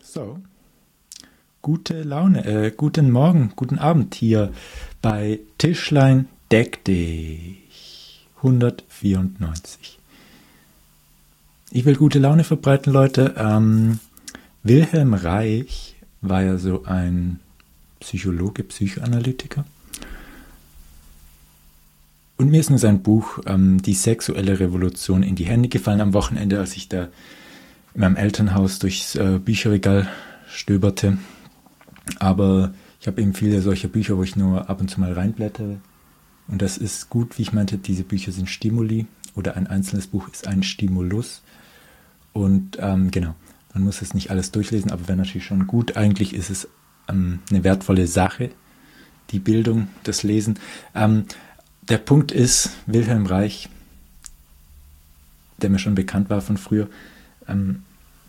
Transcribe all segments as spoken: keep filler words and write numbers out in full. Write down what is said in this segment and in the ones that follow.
So, gute Laune, äh, guten Morgen, guten Abend hier bei Tischlein deck dich hundertvierundneunzig. Ich will gute Laune verbreiten, Leute. Ähm, Wilhelm Reich war ja so ein Psychologe, Psychoanalytiker. Und mir ist nur sein Buch ähm, Die sexuelle Revolution in die Hände gefallen am Wochenende, als ich da in meinem Elternhaus durchs äh, Bücherregal stöberte. Aber ich habe eben viele solcher Bücher, wo ich nur ab und zu mal reinblättere. Und das ist gut, wie ich meinte, diese Bücher sind Stimuli oder ein einzelnes Buch ist ein Stimulus. Und ähm, genau, man muss es nicht alles durchlesen, aber wäre natürlich schon gut. Eigentlich ist es ähm, eine wertvolle Sache, die Bildung, das Lesen. Ähm, der Punkt ist, Wilhelm Reich, der mir schon bekannt war von früher, ähm,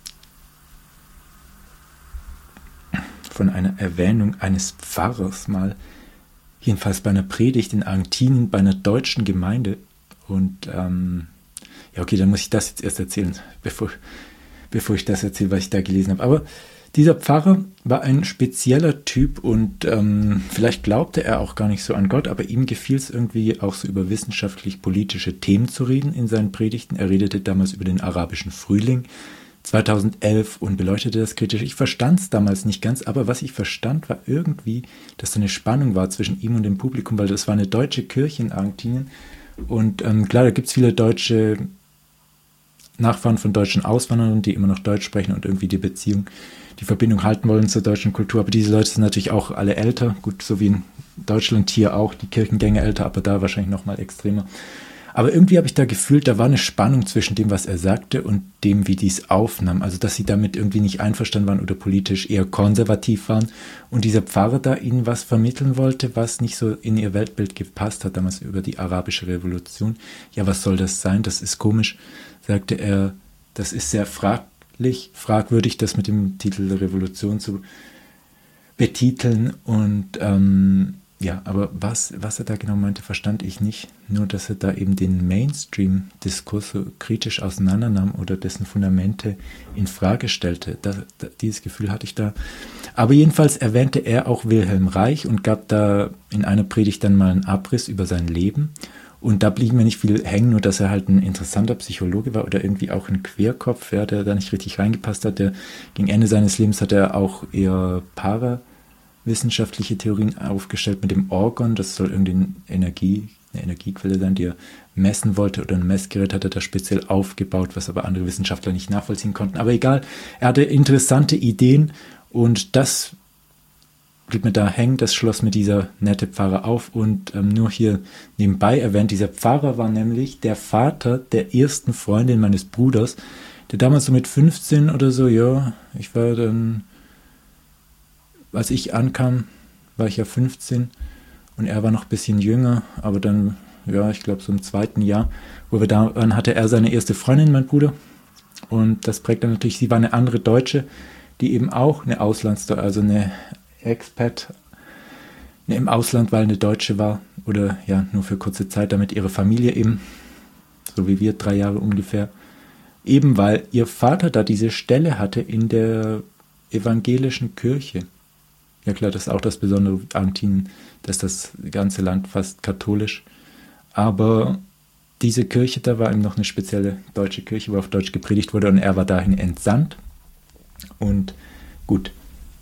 von einer Erwähnung eines Pfarrers mal, jedenfalls bei einer Predigt in Argentinien, bei einer deutschen Gemeinde. Und ähm, ja, okay, dann muss ich das jetzt erst erzählen, bevor, bevor ich das erzähle, was ich da gelesen habe. Aber dieser Pfarrer war ein spezieller Typ und ähm, vielleicht glaubte er auch gar nicht so an Gott, aber ihm gefiel es irgendwie auch so über wissenschaftlich-politische Themen zu reden in seinen Predigten. Er redete damals über den arabischen Frühling zweitausendelf und beleuchtete das kritisch. Ich verstand es damals nicht ganz, aber was ich verstand, war irgendwie, dass da eine Spannung war zwischen ihm und dem Publikum, weil das war eine deutsche Kirche in Argentinien. Und ähm, klar, da gibt es viele deutsche Nachfahren von deutschen Auswanderern, die immer noch Deutsch sprechen und irgendwie die Beziehung, die Verbindung halten wollen zur deutschen Kultur. Aber diese Leute sind natürlich auch alle älter, gut, so wie in Deutschland hier auch, die Kirchengänge älter, aber da wahrscheinlich noch mal extremer. Aber irgendwie habe ich da gefühlt, da war eine Spannung zwischen dem, was er sagte und dem, wie die es aufnahm. Also, dass sie damit irgendwie nicht einverstanden waren oder politisch eher konservativ waren. Und dieser Pfarrer da ihnen was vermitteln wollte, was nicht so in ihr Weltbild gepasst hat, damals über die arabische Revolution. Ja, was soll das sein? Das ist komisch, sagte er. Das ist sehr fraglich, fragwürdig, das mit dem Titel der Revolution zu betiteln. Und ähm, ja, aber was, was er da genau meinte, verstand ich nicht. Nur, dass er da eben den Mainstream-Diskurs so kritisch auseinandernahm oder dessen Fundamente in Frage stellte. Da, da, dieses Gefühl hatte ich da. Aber jedenfalls erwähnte er auch Wilhelm Reich und gab da in einer Predigt dann mal einen Abriss über sein Leben. Und da blieb mir nicht viel hängen, nur dass er halt ein interessanter Psychologe war oder irgendwie auch ein Querkopf, ja, der da nicht richtig reingepasst hat. Der, gegen Ende seines Lebens hat er auch eher Para wissenschaftliche Theorien aufgestellt mit dem Orgon. Das soll irgendwie eine Energie, eine Energiequelle sein, die er messen wollte, oder ein Messgerät hat er da speziell aufgebaut, was aber andere Wissenschaftler nicht nachvollziehen konnten. Aber egal, er hatte interessante Ideen und das blieb mir da hängen. Das schloss mir dieser nette Pfarrer auf und ähm, nur hier nebenbei erwähnt, dieser Pfarrer war nämlich der Vater der ersten Freundin meines Bruders, der damals so mit fünfzehn oder so, ja, ich war dann, als ich ankam, war ich ja fünfzehn und er war noch ein bisschen jünger, aber dann, ja, ich glaube so im zweiten Jahr, wo wir da waren, hatte er seine erste Freundin, mein Bruder. Und das prägt dann natürlich, sie war eine andere Deutsche, die eben auch eine Auslandsdeutsche, also eine Expat, eine im Ausland, weil eine Deutsche war, oder ja, nur für kurze Zeit, damit ihre Familie eben, so wie wir, drei Jahre ungefähr, eben weil ihr Vater da diese Stelle hatte in der evangelischen Kirche. Ja klar, das ist auch das Besondere Argentinien, dass das ganze Land fast katholisch, aber diese Kirche, da war eben noch eine spezielle deutsche Kirche, wo auf Deutsch gepredigt wurde und er war dahin entsandt und gut.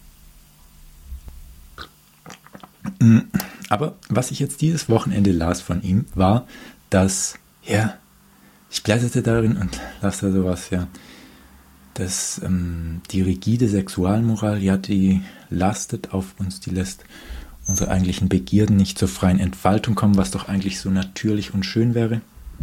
Aber was ich jetzt dieses Wochenende las von ihm, war, dass, ja, ich blätterte darin und las da sowas, ja, dass ähm, die rigide Sexualmoral, ja, die lastet auf uns, die lässt unsere eigentlichen Begierden nicht zur freien Entfaltung kommen, was doch eigentlich so natürlich und schön wäre.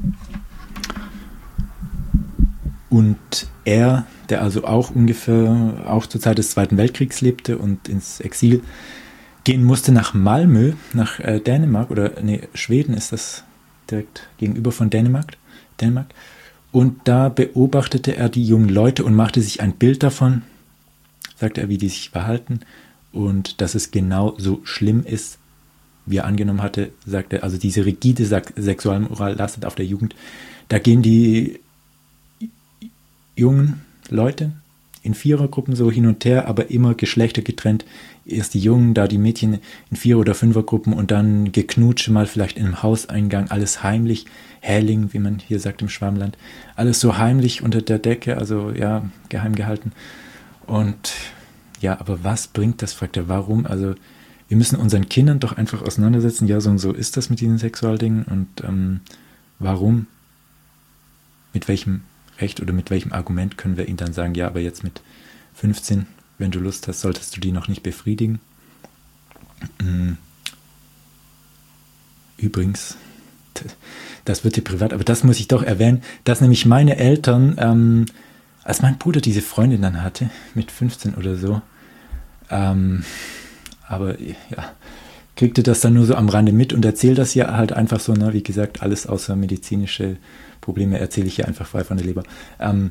Und er, der also auch ungefähr, auch zur Zeit des Zweiten Weltkriegs lebte und ins Exil gehen musste nach Malmö, nach äh, Dänemark, oder nee, Schweden ist das direkt gegenüber von Dänemark, Dänemark. Und da beobachtete er die jungen Leute und machte sich ein Bild davon, sagte er, wie die sich verhalten und dass es genau so schlimm ist, wie er angenommen hatte, sagte er, also diese rigide Sexualmoral lastet auf der Jugend. Da gehen die jungen Leute in Vierergruppen so hin und her, aber immer Geschlechter getrennt. Erst die Jungen, da die Mädchen in Vierer- oder Fünfergruppen und dann Geknutsche mal vielleicht in einem Hauseingang, alles heimlich, Häling, wie man hier sagt im Schwabenland, alles so heimlich unter der Decke, also ja, geheim gehalten. Und ja, aber was bringt das, fragt er, warum? Also wir müssen unseren Kindern doch einfach auseinandersetzen, ja, so und so ist das mit diesen Sexualdingen und ähm, warum? Mit welchem Recht oder mit welchem Argument können wir ihnen dann sagen, ja, aber jetzt mit fünfzehn, wenn du Lust hast, solltest du die noch nicht befriedigen. Übrigens, das wird dir privat, aber das muss ich doch erwähnen, dass nämlich meine Eltern, ähm, als mein Bruder diese Freundin dann hatte, mit fünfzehn oder so, ähm, aber ja, kriegte das dann nur so am Rande mit und erzählt das ja halt einfach so, ne, wie gesagt, alles außer medizinische Probleme erzähle ich hier einfach frei von der Leber. Ähm,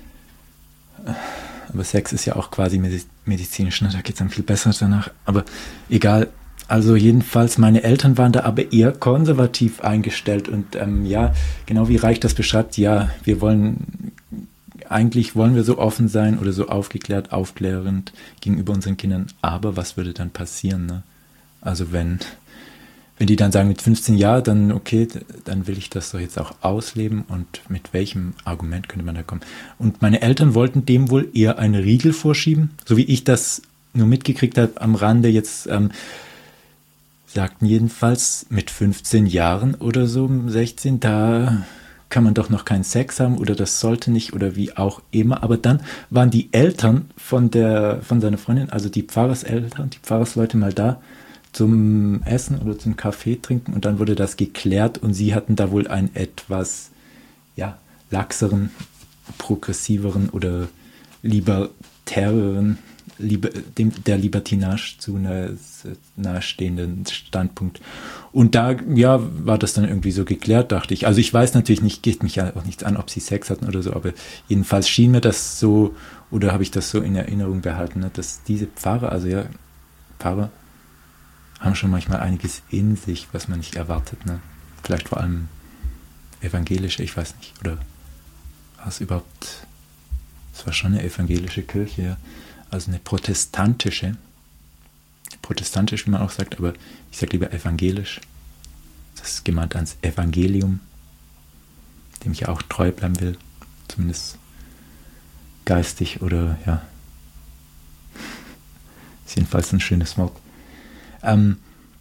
aber Sex ist ja auch quasi medizinisch, ne? Da geht es dann viel besser danach. Aber egal, also jedenfalls, meine Eltern waren da aber eher konservativ eingestellt und ähm, ja, genau wie Reich das beschreibt, ja, wir wollen, eigentlich wollen wir so offen sein oder so aufgeklärt, aufklärend gegenüber unseren Kindern, aber was würde dann passieren, ne? Also wenn... Wenn die dann sagen mit fünfzehn Jahren, dann okay, dann will ich das doch jetzt auch ausleben und mit welchem Argument könnte man da kommen? Und meine Eltern wollten dem wohl eher einen Riegel vorschieben, so wie ich das nur mitgekriegt habe am Rande jetzt, ähm, sagten jedenfalls mit fünfzehn Jahren oder so, sechzehn, da kann man doch noch keinen Sex haben oder das sollte nicht oder wie auch immer. Aber dann waren die Eltern von der, von seiner Freundin, also die Pfarrerseltern, die Pfarrersleute mal da, zum Essen oder zum Kaffee trinken und dann wurde das geklärt und sie hatten da wohl einen etwas ja, laxeren, progressiveren oder libertäreren, liber, dem, der Libertinage zu einer nahestehenden Standpunkt. Und da ja, war das dann irgendwie so geklärt, dachte ich. Also ich weiß natürlich nicht, geht mich ja auch nichts an, ob sie Sex hatten oder so, aber jedenfalls schien mir das so, oder habe ich das so in Erinnerung behalten, ne, dass diese Pfarrer, also ja, Pfarrer, haben schon manchmal einiges in sich, was man nicht erwartet. Ne? Vielleicht vor allem evangelische, ich weiß nicht. Oder war es überhaupt, es war schon eine evangelische Kirche, ja. Also eine protestantische, protestantisch, wie man auch sagt, aber ich sage lieber evangelisch. Das ist gemeint ans Evangelium, dem ich ja auch treu bleiben will, zumindest geistig oder ja. Ist jedenfalls ein schönes Wort. Ähm,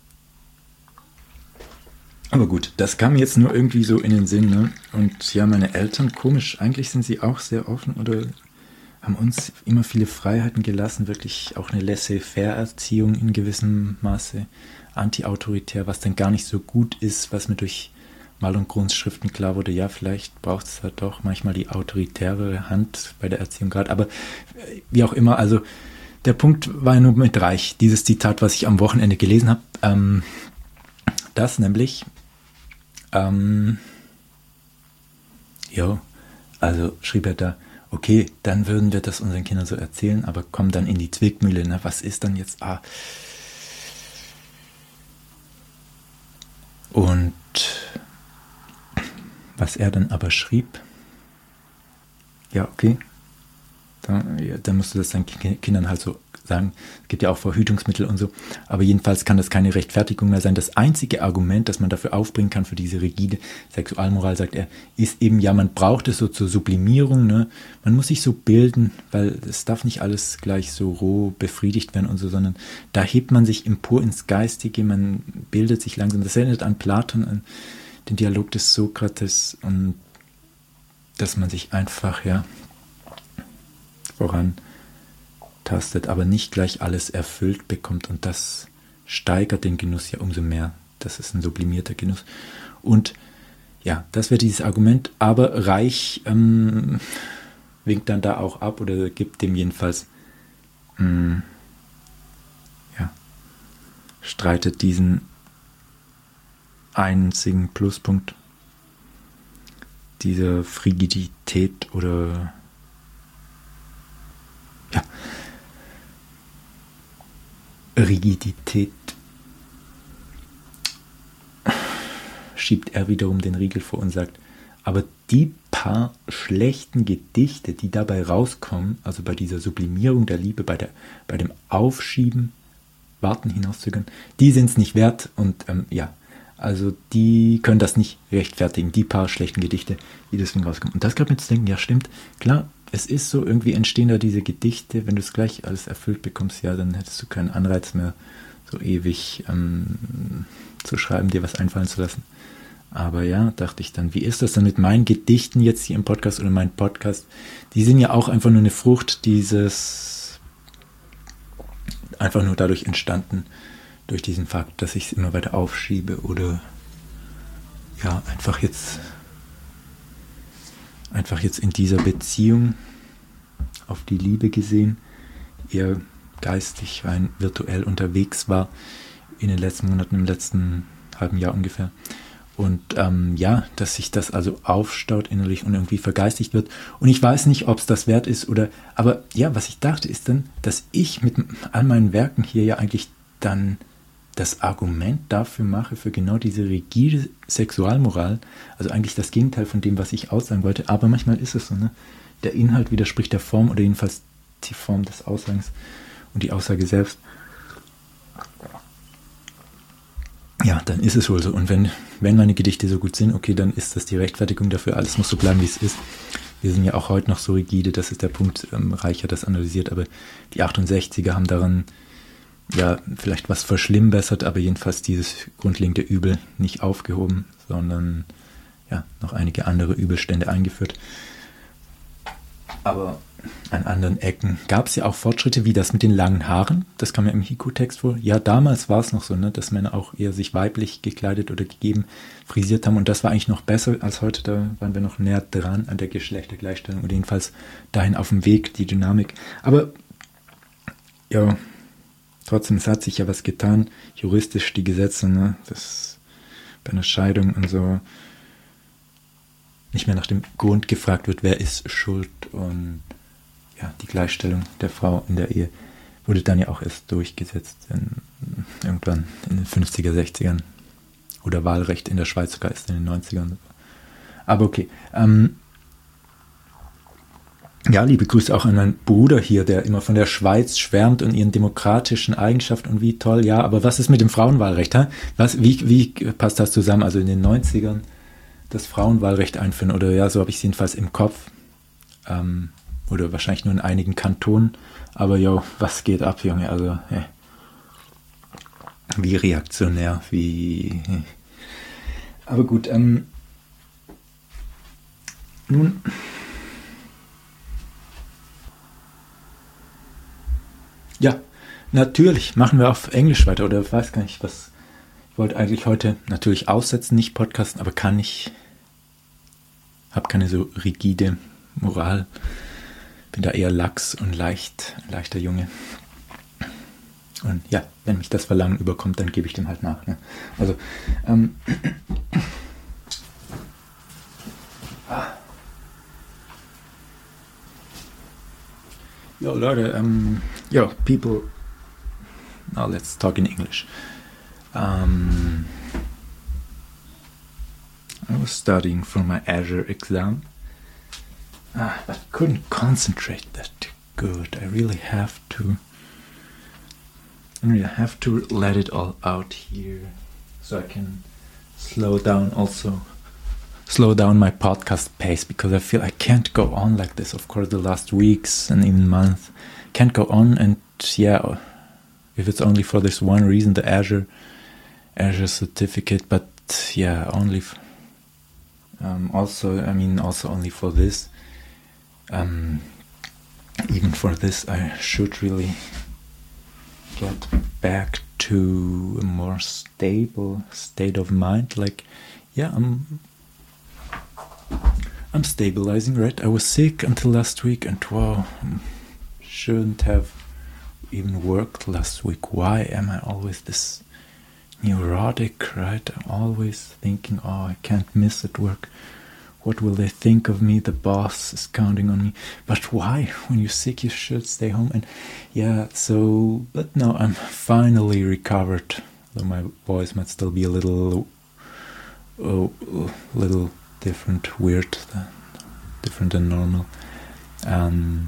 aber gut, das kam jetzt nur irgendwie so in den Sinn, ne? Und ja, meine Eltern, komisch, eigentlich sind sie auch sehr offen oder haben uns immer viele Freiheiten gelassen, wirklich auch eine Laissez-faire-Erziehung in gewissem Maße, anti-autoritär, was dann gar nicht so gut ist, was mir durch Mal- und Grundschriften klar wurde, ja, vielleicht braucht es halt doch manchmal die autoritäre Hand bei der Erziehung gerade, aber wie auch immer, also der Punkt war ja nur mit Reich, dieses Zitat, was ich am Wochenende gelesen habe, ähm, das nämlich, ähm, ja, also schrieb er da, okay, dann würden wir das unseren Kindern so erzählen, aber kommen dann in die Zwickmühle, ne? Was ist dann jetzt, ah, und was er dann aber schrieb, ja, okay, Dann, ja, dann musst du das deinen Kindern halt so sagen. Es gibt ja auch Verhütungsmittel und so. Aber jedenfalls kann das keine Rechtfertigung mehr sein. Das einzige Argument, das man dafür aufbringen kann für diese rigide Sexualmoral, sagt er, ist eben, ja, man braucht es so zur Sublimierung. Ne? Man muss sich so bilden, weil es darf nicht alles gleich so roh befriedigt werden und so, sondern da hebt man sich empor ins Geistige, man bildet sich langsam. Das erinnert an Platon, an den Dialog des Sokrates und dass man sich einfach, ja, voran tastet, aber nicht gleich alles erfüllt bekommt und das steigert den Genuss ja umso mehr. Das ist ein sublimierter Genuss. Und ja, das wäre dieses Argument, aber Reich ähm, winkt dann da auch ab oder gibt dem jedenfalls mh, ja, streitet diesen einzigen Pluspunkt dieser Frigidität oder ja, Rigidität schiebt er wiederum den Riegel vor und sagt, aber die paar schlechten Gedichte, die dabei rauskommen, also bei dieser Sublimierung der Liebe, bei, der, bei dem Aufschieben, Warten, hinauszögern, die sind es nicht wert und ähm, ja, also die können das nicht rechtfertigen, die paar schlechten Gedichte, die deswegen rauskommen. Und das kann man jetzt denken, ja stimmt, klar, es ist so, irgendwie entstehen da diese Gedichte, wenn du es gleich alles erfüllt bekommst, ja, dann hättest du keinen Anreiz mehr, so ewig ähm, zu schreiben, dir was einfallen zu lassen. Aber ja, dachte ich dann, wie ist das dann mit meinen Gedichten jetzt hier im Podcast oder mein Podcast? Die sind ja auch einfach nur eine Frucht dieses, einfach nur dadurch entstanden, durch diesen Fakt, dass ich es immer weiter aufschiebe oder ja, einfach jetzt einfach jetzt in dieser Beziehung auf die Liebe gesehen, eher geistig, rein virtuell unterwegs war in den letzten Monaten, im letzten halben Jahr ungefähr. Und ähm, ja, dass sich das also aufstaut innerlich und irgendwie vergeistigt wird. Und ich weiß nicht, ob es das wert ist oder, aber ja, was ich dachte ist dann, dass ich mit all meinen Werken hier ja eigentlich dann das Argument dafür mache, für genau diese rigide Sexualmoral, also eigentlich das Gegenteil von dem, was ich aussagen wollte, aber manchmal ist es so, ne? Der Inhalt widerspricht der Form oder jedenfalls die Form des Aussagens und die Aussage selbst. Ja, dann ist es wohl so. Und wenn, wenn meine Gedichte so gut sind, okay, dann ist das die Rechtfertigung dafür, alles muss so bleiben, wie es ist. Wir sind ja auch heute noch so rigide, das ist der Punkt, ähm, Reich hat das analysiert, aber die achtundsechziger haben daran ja, vielleicht was verschlimmbessert, aber jedenfalls dieses grundlegende Übel nicht aufgehoben, sondern ja, noch einige andere Übelstände eingeführt. Aber an anderen Ecken gab es ja auch Fortschritte, wie das mit den langen Haaren. Das kam ja im Hiku-Text vor. Ja, damals war es noch so, ne, dass Männer auch eher sich weiblich gekleidet oder gegeben frisiert haben. Und das war eigentlich noch besser als heute. Da waren wir noch näher dran an der Geschlechtergleichstellung oder jedenfalls dahin auf dem Weg, die Dynamik. Aber ja, trotzdem, es hat sich ja was getan. Juristisch die Gesetze, ne, das bei einer Scheidung und so nicht mehr nach dem Grund gefragt wird, wer ist schuld, und ja, die Gleichstellung der Frau in der Ehe wurde dann ja auch erst durchgesetzt in, irgendwann in den fünfziger, sechzigern oder Wahlrecht in der Schweiz sogar erst in den neunzigern. Aber okay. Ähm, ja, liebe Grüße auch an meinen Bruder hier, der immer von der Schweiz schwärmt und ihren demokratischen Eigenschaften und wie toll. Ja, aber was ist mit dem Frauenwahlrecht? Ha? Was, wie, wie passt das zusammen? Also in den neunzigern das Frauenwahlrecht einführen, oder ja, so habe ich es jedenfalls im Kopf. Ähm, oder wahrscheinlich nur in einigen Kantonen. Aber jo, was geht ab, Junge? Also, hey. Wie reaktionär, wie... Hey. Aber gut, ähm... nun... Ja, natürlich, machen wir auf Englisch weiter, oder ich weiß gar nicht, was... Ich wollte eigentlich heute natürlich aussetzen, nicht podcasten, aber kann nicht... Habe keine so rigide Moral. Bin da eher lax und leicht, leichter Junge. Und ja, wenn mich das Verlangen überkommt, dann gebe ich dem halt nach. Ne? Also, ähm... Yo, Leute, um, yo, people... Now let's talk in English. Um, I was studying for my Azure exam. Ah, but couldn't concentrate that good. I really have to I really have to let it all out here so I can slow down also slow down my podcast pace, because I feel I can't go on like this. Of course, the last weeks and even month can't go on, and yeah, if it's only for this one reason, the Azure Azure certificate, but yeah, only f- um, also I mean also only for this. Um, even for this, I should really get back to a more stable state of mind. Like, yeah, I'm, I'm stabilizing, right? I was sick until last week, and wow, shouldn't have even worked last week. Why am I always this neurotic, right? I'm always thinking, oh, I can't miss at work. What will they think of me? The boss is counting on me. But why? When you're sick, you should stay home. And yeah, so, but now I'm finally recovered. Though my voice might still be a little, oh, little different, weird. different than normal. Um,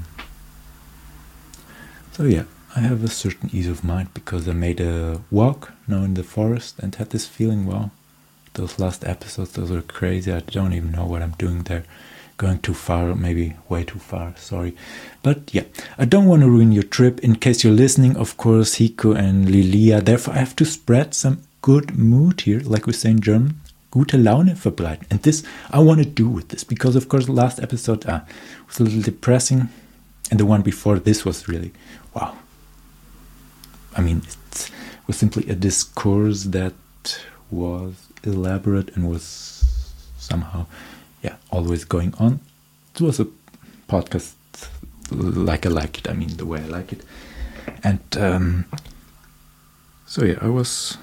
so yeah, I have a certain ease of mind because I made a walk now in the forest and had this feeling, wow, those last episodes, those were crazy. I don't even know what I'm doing there. Going too far, maybe way too far, sorry. But yeah, I don't want to ruin your trip. In case you're listening, of course, Hiko and Lilia. Therefore, I have to spread some good mood here, like we say in German. Gute Laune verbreiten. And this, I want to do with this, because of course the last episode uh, was a little depressing. And the one before this was really, wow. I mean, it was simply a discourse that was elaborate and was somehow, yeah, always going on. It was a podcast like I like it, I mean, the way I like it. And um, so yeah, I was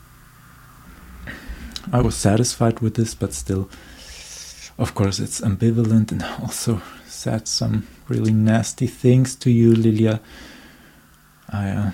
I was satisfied with this, but still, of course, it's ambivalent, and also said some really nasty things to you, Lilia. I uh,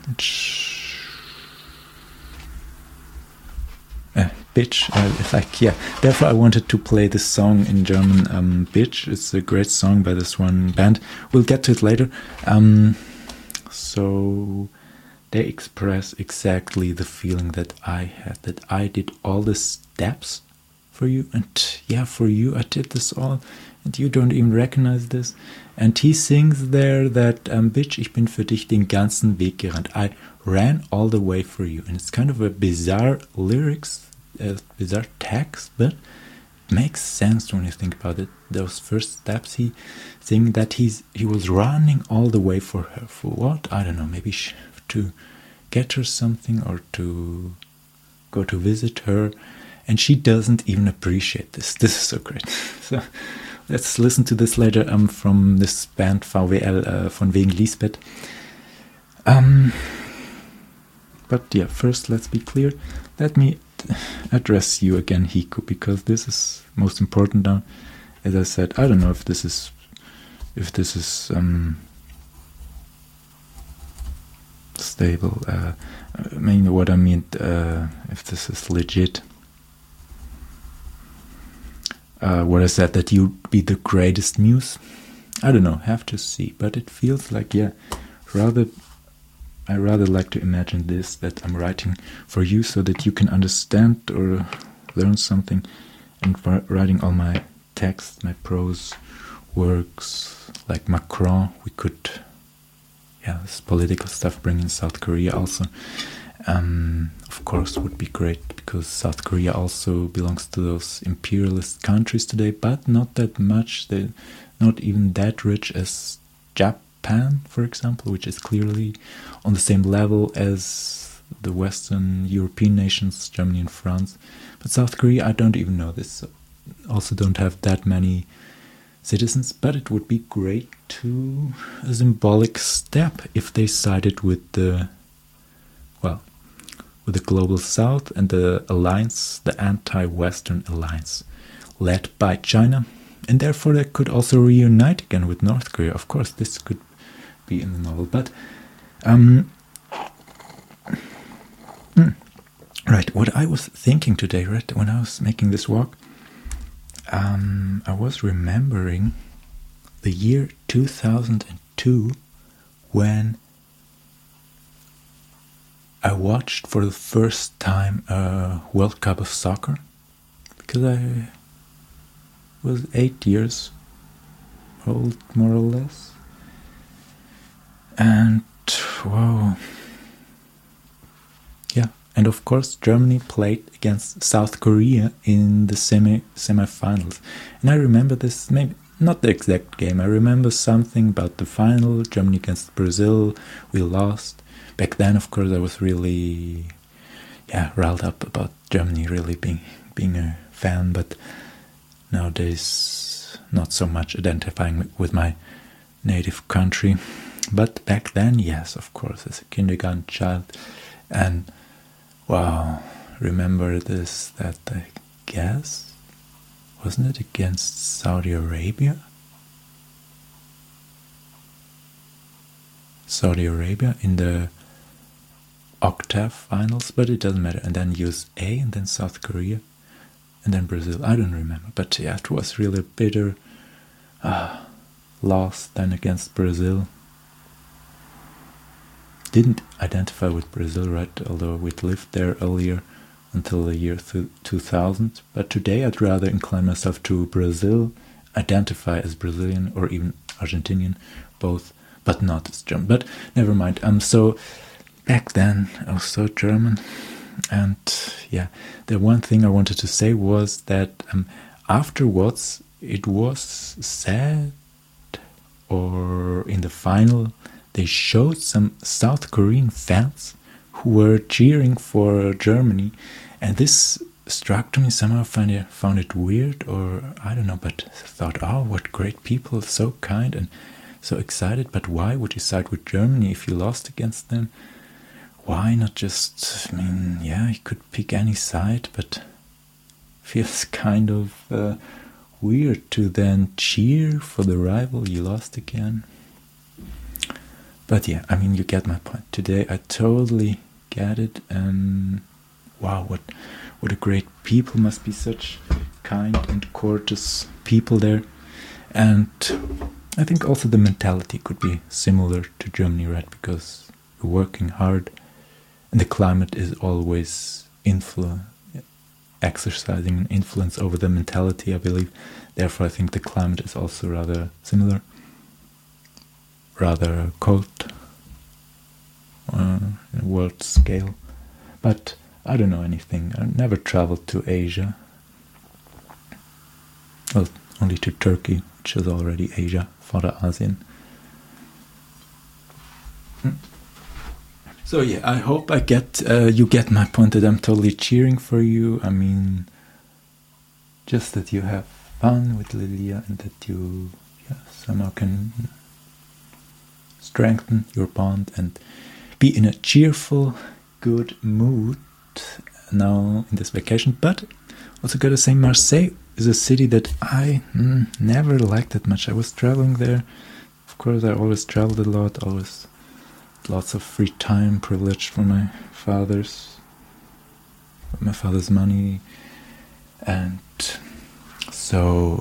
Uh, bitch, uh, like, yeah, therefore I wanted to play this song in German, um, Bitch. It's a great song by this one band. We'll get to it later. Um, so they express exactly the feeling that I had, that I did all the steps for you, and yeah, for you I did this all, and you don't even recognize this. And he sings there that, um, Bitch, ich bin für dich den ganzen Weg gerannt. I ran all the way for you. And it's kind of a bizarre lyrics, a bizarre text, but it makes sense when you think about it. Those first steps, he saying that he's he was running all the way for her. For what? I don't know, maybe to get her something, or to go to visit her. And she doesn't even appreciate this. This is so great. So let's listen to this later, um, from this band V W L, uh, von wegen Lisbeth. Um, but yeah, first let's be clear. Let me address you again, Hiko, because this is most important now. As I said, I don't know if this is, if this is um, stable. Uh, I mean, what I mean, uh, if this is legit. Uh, what I said, that you'd be the greatest muse. I don't know, have to see. But it feels like, yeah, rather, I rather like to imagine this, that I'm writing for you so that you can understand or learn something. And writing all my text, my prose works, like Macron, we could, yeah, this political stuff, bring in South Korea also. Um, of course, would be great, because South Korea also belongs to those imperialist countries today, but not that much. They're not even that rich as Japan, for example, which is clearly on the same level as the Western European nations, Germany and France. But South Korea, I don't even know this. Also don't have that many citizens, but it would be great to, a symbolic step, if they sided with the, well, with the Global South and the alliance, the anti-Western alliance, led by China, and therefore they could also reunite again with North Korea. Of course, this could be in the novel, but um, mm, right. What I was thinking today, right, when I was making this walk, um, I was remembering the year two thousand two, when I watched for the first time a World Cup of soccer, because I was eight years old, more or less. And, wow. Yeah, and of course Germany played against South Korea in the semi semi-finals. And I remember this, maybe not the exact game, I remember something about the final, Germany against Brazil, we lost. Back then, of course, I was really, yeah, riled up about Germany, really being being a fan. But nowadays, not so much identifying with my native country. But back then, yes, of course, as a kindergarten child. And, wow, remember this, that I guess, wasn't it against Saudi Arabia? Saudi Arabia in the octave finals, but it doesn't matter. And then U S A, and then South Korea, and then Brazil. I don't remember, but yeah, it was really a bitter, Ah, lost then against Brazil. Didn't identify with Brazil, right? Although we'd lived there earlier until the year two thousand. But today I'd rather incline myself to Brazil, identify as Brazilian or even Argentinian, both, but not as German. But never mind. Um, so back then I was so German. And yeah, the one thing I wanted to say was that um, afterwards it was sad, or in the final they showed some South Korean fans who were cheering for Germany, and this struck me somehow. Found it, found it weird, or I don't know, but thought, oh, what great people, so kind and so excited. But why would you side with Germany if you lost against them? Why not just, I mean, yeah, you could pick any side, but feels kind of uh, weird to then cheer for the rival you lost again. But yeah, I mean, you get my point. Today I totally get it, and wow, what what a great people, must be such kind and courteous people there. And I think also the mentality could be similar to Germany, right? Because you're working hard, and the climate is always influ- exercising an influence over the mentality, I believe. Therefore, I think the climate is also rather similar, rather cold uh, in a world scale. But I don't know anything. I never traveled to Asia. Well, only to Turkey, which is already Asia, Vorderasien. Hmm. So yeah, I hope I get uh, you get my point, that I'm totally cheering for you. I mean, just that you have fun with Lilia, and that you yeah, somehow can strengthen your bond and be in a cheerful, good mood now in this vacation. But also gotta say, Marseille is a city that I mm, never liked that much. I was traveling there. Of course, I always traveled a lot, always lots of free time, privileged from my father's, my father's money, and so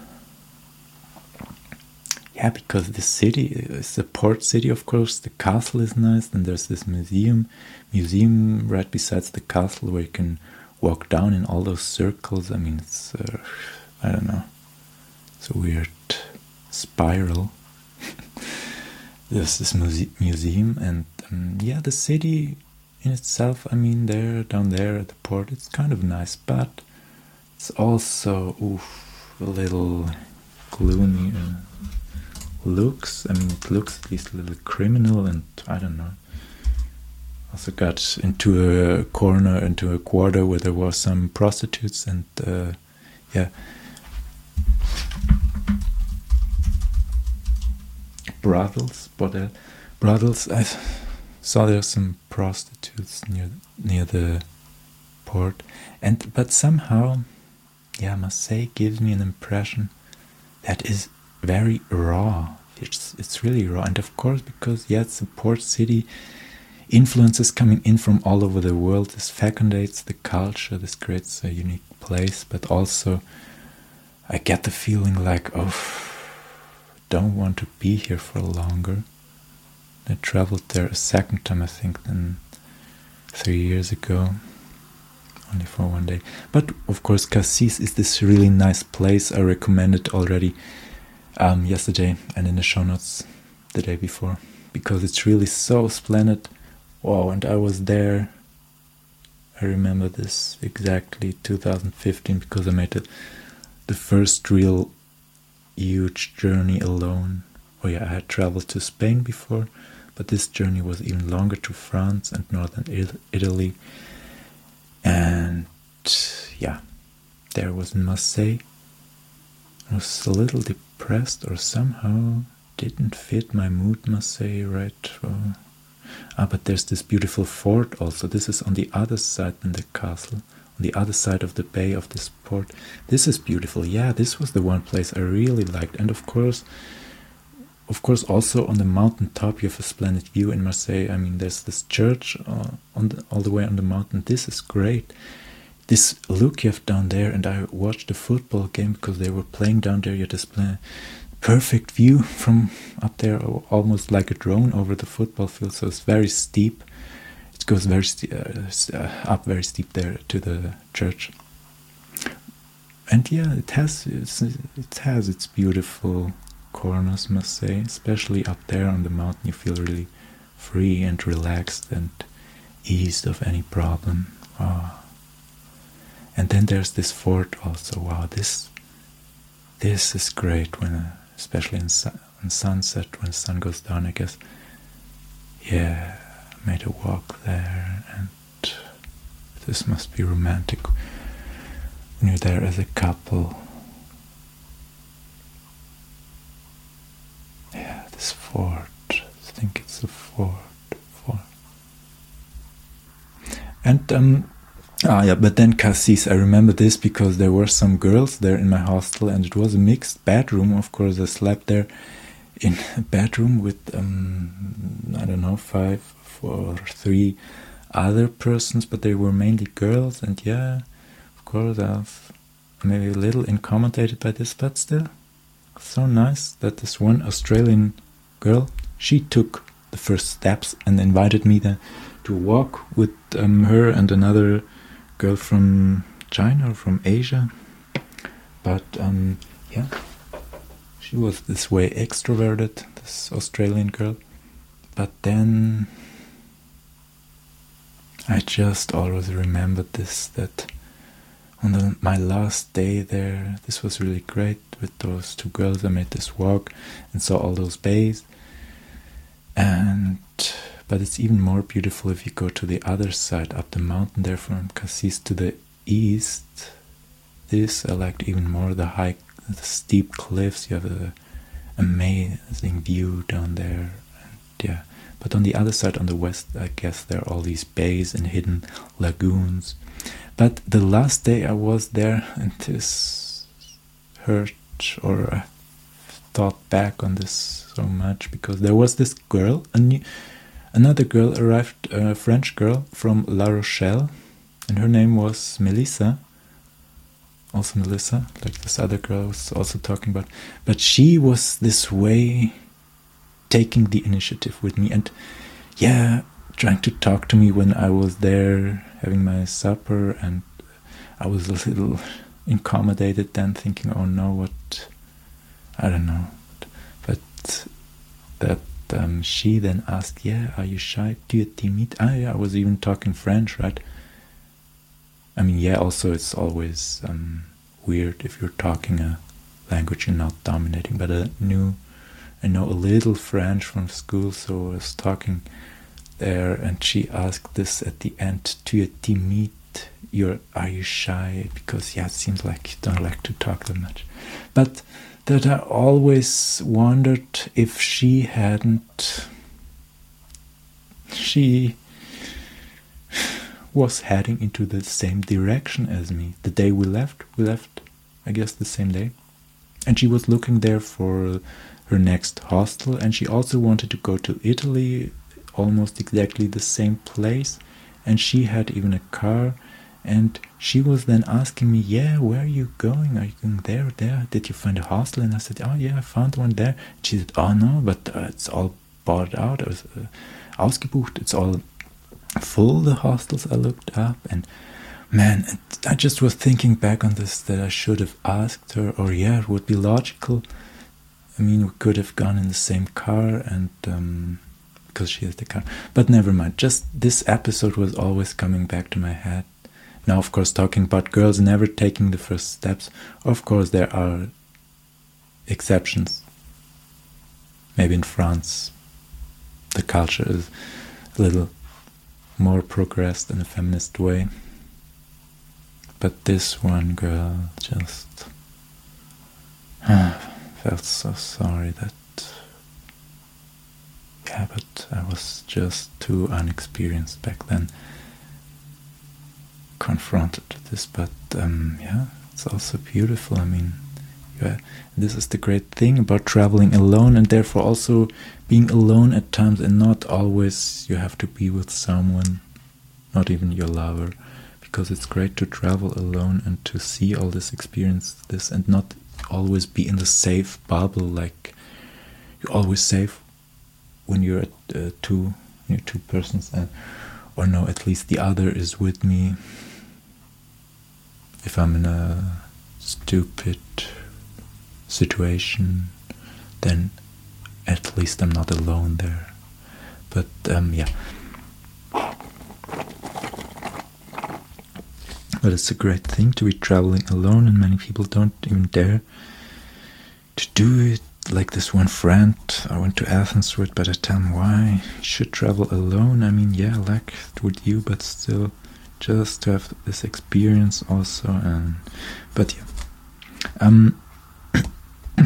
yeah, because the city is a port city, of course. The castle is nice, and there's this museum, museum right besides the castle where you can walk down in all those circles. I mean, it's uh, I don't know, it's a weird spiral. There's this muse- museum, and um, yeah, the city in itself, I mean, there, down there at the port, it's kind of nice, but it's also, oof, a little gloomy uh, looks. I mean, it looks at least a little criminal, and I don't know. Also got into a corner, into a quarter where there were some prostitutes, and uh, yeah, brothels, bordel, brothels. I saw there some prostitutes near near the port, and but somehow, yeah, Marseille gives me an impression that is very raw. It's it's really raw, and of course, because yeah, it's a port city, influences coming in from all over the world. This fecundates the culture. This creates a unique place, but also I get the feeling like, oh, don't want to be here for longer. I traveled there a second time, I think, than three years ago, only for one day. But of course, Cassis is this really nice place. I recommended already um, yesterday and in the show notes the day before, because it's really so splendid. Wow, and I was there, I remember this exactly, two thousand fifteen, because I made it the first real huge journey alone. Oh yeah, I had traveled to Spain before, but this journey was even longer, to France and northern Italy. And yeah, there was in Marseille. I was a little depressed, or somehow didn't fit my mood, Marseille, right? Oh. Ah, but there's this beautiful fort also. This is on the other side than the castle, on the other side of the bay of this port. This is beautiful. Yeah, this was the one place I really liked. And of course, of course, also on the mountain top, you have a splendid view in Marseille. I mean, there's this church uh, on the, all the way on the mountain. This is great. This look you have down there, and I watched the football game because they were playing down there. You had this play, perfect view from up there, almost like a drone over the football field. So it's very steep. It goes very st- uh, up very steep there to the church. And yeah, it has it's, it has its beautiful corners, must say. Especially up there on the mountain, you feel really free and relaxed and eased of any problem. Wow. And then there's this fort also. Wow, this this is great when, uh, especially in, sun, in sunset when the sun goes down. I guess. Yeah, I made a walk there, and this must be romantic when you're there as a couple. Yeah, this fort. I think it's a fort. Fort. And um. Ah, yeah, but then Cassis, I remember this because there were some girls there in my hostel, and it was a mixed bedroom. Of course, I slept there in a bedroom with, um, I don't know, five or three other persons, but they were mainly girls, and yeah, of course, I was maybe a little intimidated by this, but still, so nice that this one Australian girl, she took the first steps and invited me then to walk with um, her and another girl from China or from Asia, but um, yeah, she was this way extroverted, this Australian girl. But then I just always remembered this, that on the, my last day there, this was really great with those two girls. I made this walk and saw all those bays, and but it's even more beautiful if you go to the other side, up the mountain there from Cassis to the east. This I liked even more, the high, the steep cliffs. You have an amazing view down there. And yeah, but on the other side, on the west, I guess there are all these bays and hidden lagoons. But the last day I was there, and this hurt, or I thought back on this so much, because there was this girl, a new, Another girl arrived, a French girl from La Rochelle, and her name was Melissa. Also Melissa, like this other girl I was also talking about. But she was this way taking the initiative with me, and yeah, trying to talk to me when I was there having my supper, and I was a little intimidated then, thinking, oh no, what, I don't know. But that Um, she then asked, yeah, are you shy? Do you timid? Ah, yeah, I was even talking French, right? I mean, yeah, also it's always um, weird if you're talking a language you're not dominating, but I knew, I know a little French from school, so I was talking there, and she asked this at the end, do you timid? You're, are you shy? Because, yeah, it seems like you don't like to talk that much. But that I always wondered if she hadn't, she was heading into the same direction as me. The day we left, we left, I guess, the same day. And she was looking there for her next hostel, and she also wanted to go to Italy, almost exactly the same place, and she had even a car. And she was then asking me, yeah, where are you going? Are you going there or there? Did you find a hostel? And I said, oh yeah, I found one there. And she said, oh no, but uh, it's all bought out. It was uh, ausgebucht. It's all full, the hostels I looked up. And man, it, I just was thinking back on this, that I should have asked her, or yeah, it would be logical. I mean, we could have gone in the same car, and um, because she has the car. But never mind. Just this episode was always coming back to my head. Now, of course, talking about girls never taking the first steps, of course, there are exceptions. Maybe in France, the culture is a little more progressed in a feminist way. But this one girl just felt so sorry that, yeah, but I was just too unexperienced back then, confronted to this. But um, yeah, it's also beautiful. I mean, yeah, this is the great thing about traveling alone, and therefore also being alone at times, and not always you have to be with someone, not even your lover, because it's great to travel alone and to see all this, experience this, and not always be in the safe bubble, like you're always safe when you're at uh, two, you're two persons, and or no, at least the other is with me. If I'm in a stupid situation, then at least I'm not alone there. But um, yeah. But it's a great thing to be traveling alone, and many people don't even dare to do it. Like this one friend I went to Athens with, but I tell him, why you should travel alone? I mean, yeah, I like it with you, but still, just to have this experience also. And but yeah, um, I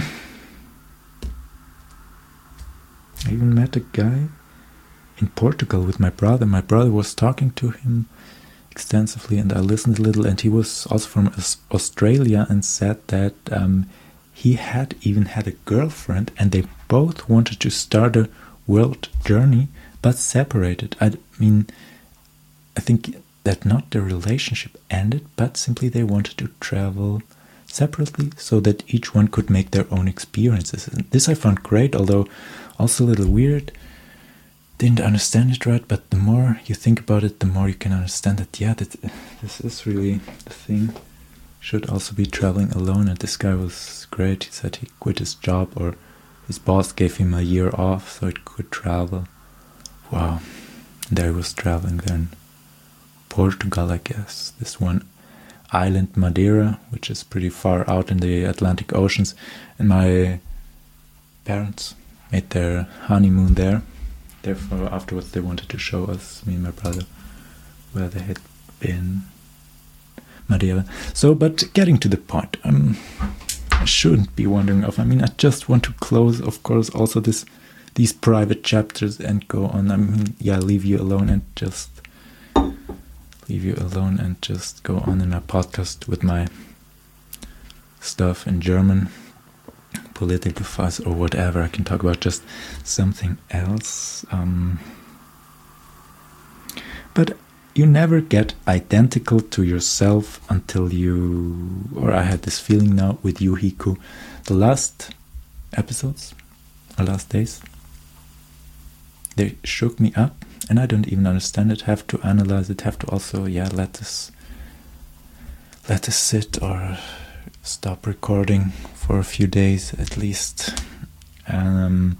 even met a guy in Portugal with my brother. My brother was talking to him extensively, and I listened a little, and he was also from Australia, and said that um, he had even had a girlfriend, and they both wanted to start a world journey, but separated. I mean, I think that not the relationship ended, but simply they wanted to travel separately so that each one could make their own experiences. And this I found great, although also a little weird. Didn't understand it right, but the more you think about it, the more you can understand that, yeah, that this is really the thing. Should also be traveling alone. And this guy was great. He said he quit his job, or his boss gave him a year off so he could travel. Wow. And there he was traveling then. Portugal, I guess. This one island, Madeira, which is pretty far out in the Atlantic Oceans. And my parents made their honeymoon there. Therefore, afterwards they wanted to show us, me and my brother, where they had been. Madeira. So, but getting to the point, um, I shouldn't be wandering off. I mean, I just want to close, of course, also this these private chapters and go on. I mean, yeah, leave you alone and just leave you alone and just go on in my podcast with my stuff in German, political fuss or whatever. I can talk about just something else. Um, but you never get identical to yourself until you, or I had this feeling now with Yuhiku, the last episodes, or last days, they shook me up, and I don't even understand it, have to analyze it, have to also, yeah, let this, let this sit, or stop recording for a few days at least, um,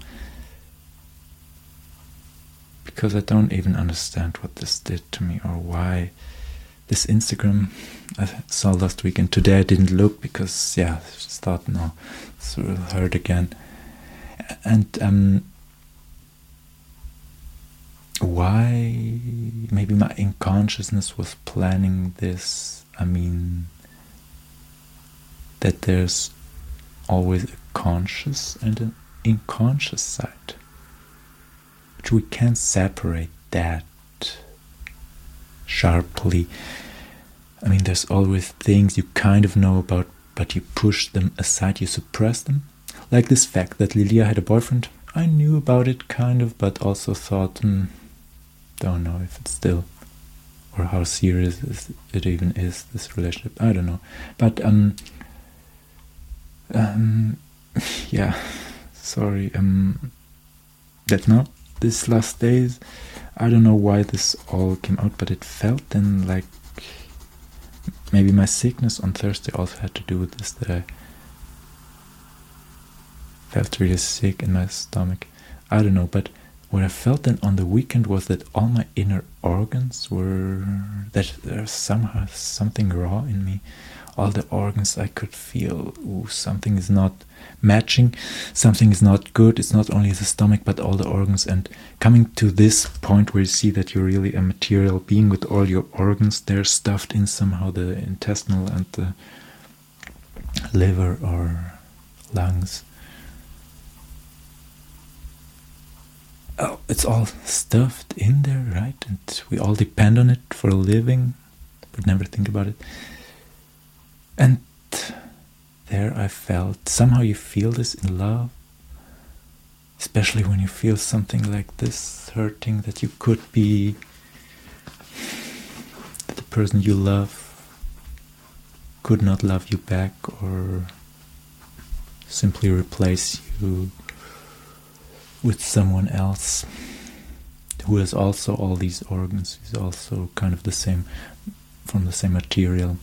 because I don't even understand what this did to me, or why this Instagram I saw last week, and today I didn't look because, yeah, I just thought, no, this will hurt again. And um, why, maybe my unconsciousness was planning this. I mean, that there's always a conscious and an unconscious side. We can't separate that sharply. I mean, there's always things you kind of know about, but you push them aside, you suppress them. Like this fact that Lilia had a boyfriend. I knew about it kind of, but also thought, hmm, don't know if it's still, or how serious it even is, this relationship. I don't know. But, um, um yeah, sorry, um, that now, this last days, I don't know why this all came out, but it felt then like maybe my sickness on Thursday also had to do with this, that I felt really sick in my stomach. I don't know, but what I felt then on the weekend was that all my inner organs were, that there's somehow something raw in me. All the organs I could feel, ooh, something is not matching, something is not good. It's not only the stomach, but all the organs. And coming to this point where you see that you're really a material being with all your organs, they're stuffed in somehow, the intestinal and the liver or lungs. Oh, it's all stuffed in there, right? And we all depend on it for a living, but never think about it. And there I felt, somehow you feel this in love, especially when you feel something like this hurting, that you could be, that the person you love could not love you back, or simply replace you with someone else who has also all these organs, is also kind of the same, from the same material.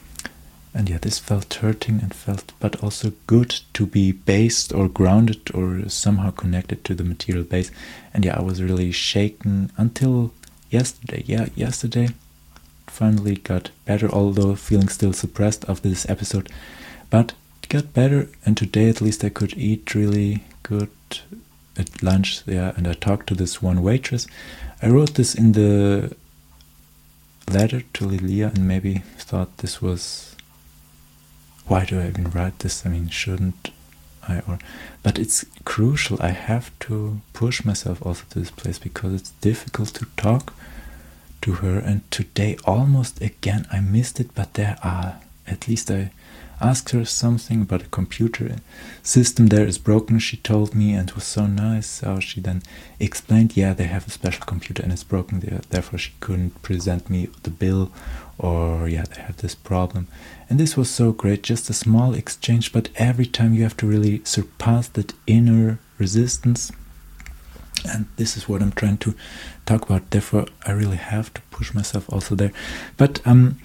And yeah, this felt hurting and felt, but also good to be based or grounded or somehow connected to the material base. And yeah, I was really shaken until yesterday. Yeah, yesterday finally got better, although feeling still suppressed after this episode. But it got better, and today at least I could eat really good at lunch. Yeah, and I talked to this one waitress. I wrote this in the letter to Lilia, and maybe thought this was, why do I even write this? I mean, shouldn't I? Or, but it's crucial. I have to push myself also to this place because it's difficult to talk to her. And today, almost again, I missed it. But there are, at least I asked her something about a computer system there is broken, she told me, and it was so nice how she then explained, yeah, they have a special computer and it's broken there, therefore she couldn't present me the bill, or yeah, they have this problem. And this was so great, just a small exchange, but every time you have to really surpass that inner resistance, and this is what I'm trying to talk about, therefore I really have to push myself also there. But um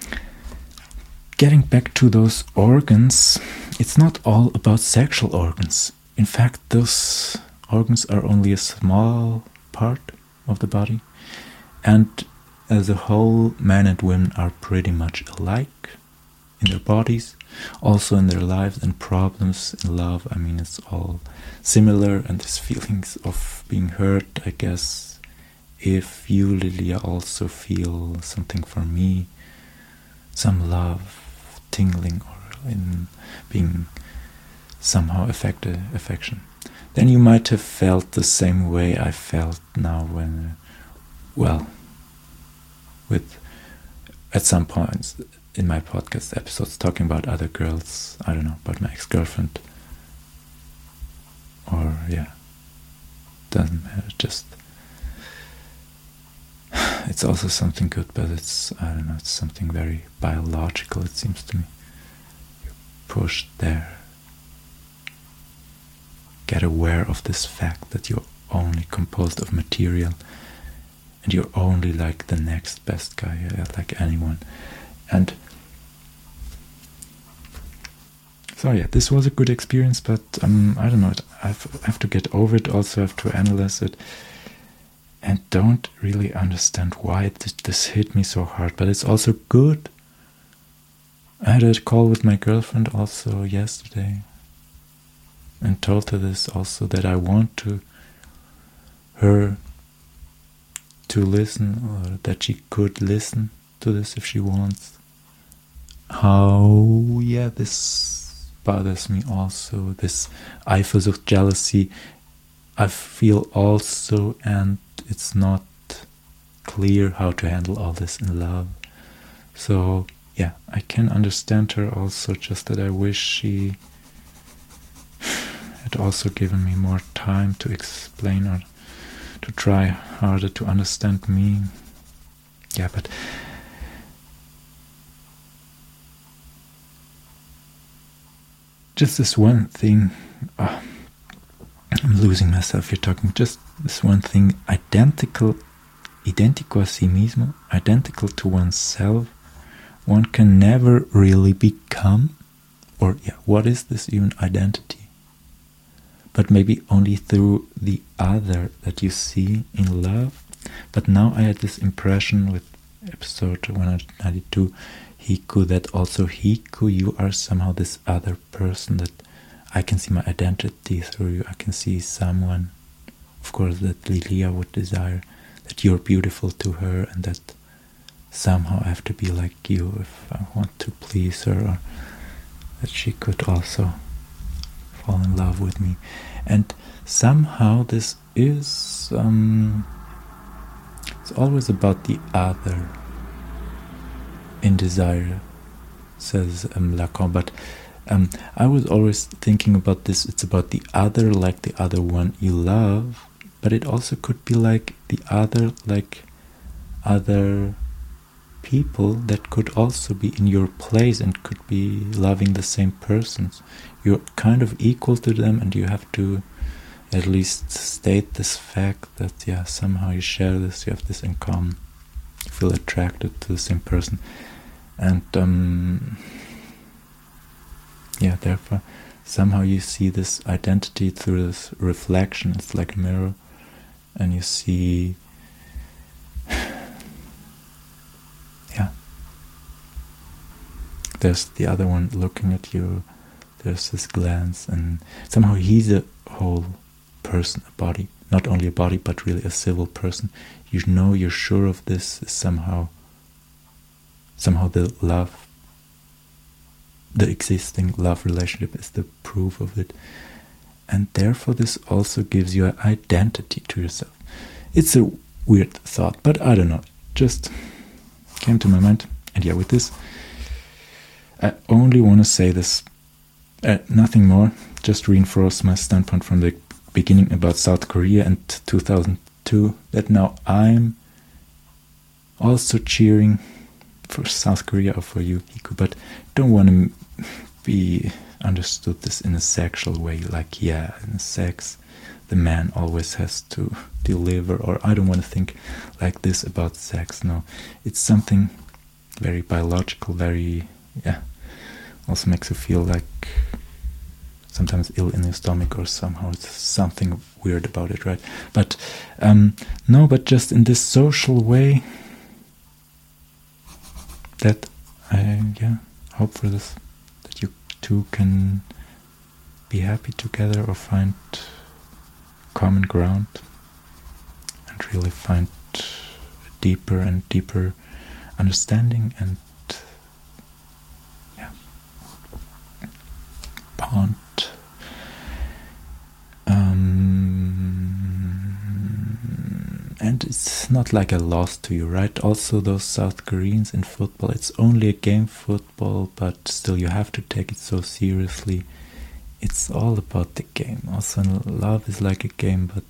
getting back to those organs, it's not all about sexual organs. In fact, those organs are only a small part of the body. And as a whole, men and women are pretty much alike in their bodies, also in their lives and problems in love. I mean, it's all similar, and these feelings of being hurt, I guess, if you, Lilia, also feel something for me, some love, tingling, or in being somehow affected, affection, then you might have felt the same way I felt now when, well, with, at some points in my podcast episodes talking about other girls, I don't know, about my ex-girlfriend, or yeah, doesn't matter, just, it's also something good, but it's, I don't know, it's something very biological, it seems to me. You're pushed there. Get aware of this fact that you're only composed of material, and you're only like the next best guy, like anyone. And so yeah, this was a good experience, but um, I don't know, I've, I have to get over it, also have to analyze it. And don't really understand why this, this hit me so hard. But it's also good. I had a call with my girlfriend also yesterday. And told her this also, that I want to her to listen, or that she could listen to this if she wants. How, yeah, this bothers me also. This Eifersucht, jealousy, I feel also, and it's not clear how to handle all this in love. So yeah, I can understand her also, just that I wish she had also given me more time to explain, or to try harder to understand me. Yeah, but just this one thing, oh, I'm losing myself here talking, just this one thing, identical, identico a sí mismo, identical to oneself, one can never really become, or yeah, what is this even identity? But maybe only through the other that you see in love. But now I had this impression with episode one hundred ninety-two, Hiku, that also Hiku, you are somehow this other person, that I can see my identity through you. I can see someone, of course, that Lilia would desire, that you're beautiful to her, and that somehow I have to be like you if I want to please her, or that she could also fall in love with me. And somehow this is, um, it's always about the other in desire, says um, Lacan, but Um, I was always thinking about this, it's about the other like the other one you love, but it also could be like the other like other people that could also be in your place and could be loving the same persons. You're kind of equal to them, and you have to at least state this fact that, yeah, somehow you share this, you have this in common, you feel attracted to the same person. And um, yeah, therefore somehow you see this identity through this reflection. It's like a mirror, and you see, yeah, there's the other one looking at you, there's this glance, and somehow he's a whole person, a body, not only a body but really a civil person. You know, you're sure of this, is somehow somehow the love, the existing love relationship is the proof of it, and therefore this also gives you an identity to yourself. It's a weird thought, but I don't know, just came to my mind. And yeah, with this I only want to say this, uh, nothing more, just reinforce my standpoint from the beginning about South Korea and two thousand two, that now I'm also cheering for South Korea or for you, Hiku, but don't want to be understood this in a sexual way, like, yeah, in sex the man always has to deliver, or I don't want to think like this about sex. No, it's something very biological, very, yeah, also makes you feel like sometimes ill in your stomach, or somehow it's something weird about it, right? But um, no, but just in this social way, that I yeah hope for this, that you two can be happy together or find common ground and really find a deeper and deeper understanding and yeah bond. Um, and it's not like a loss to you, right? Also, those South Koreans in football, it's only a game, football, but still you have to take it so seriously. It's all about the game. Also, love is like a game, but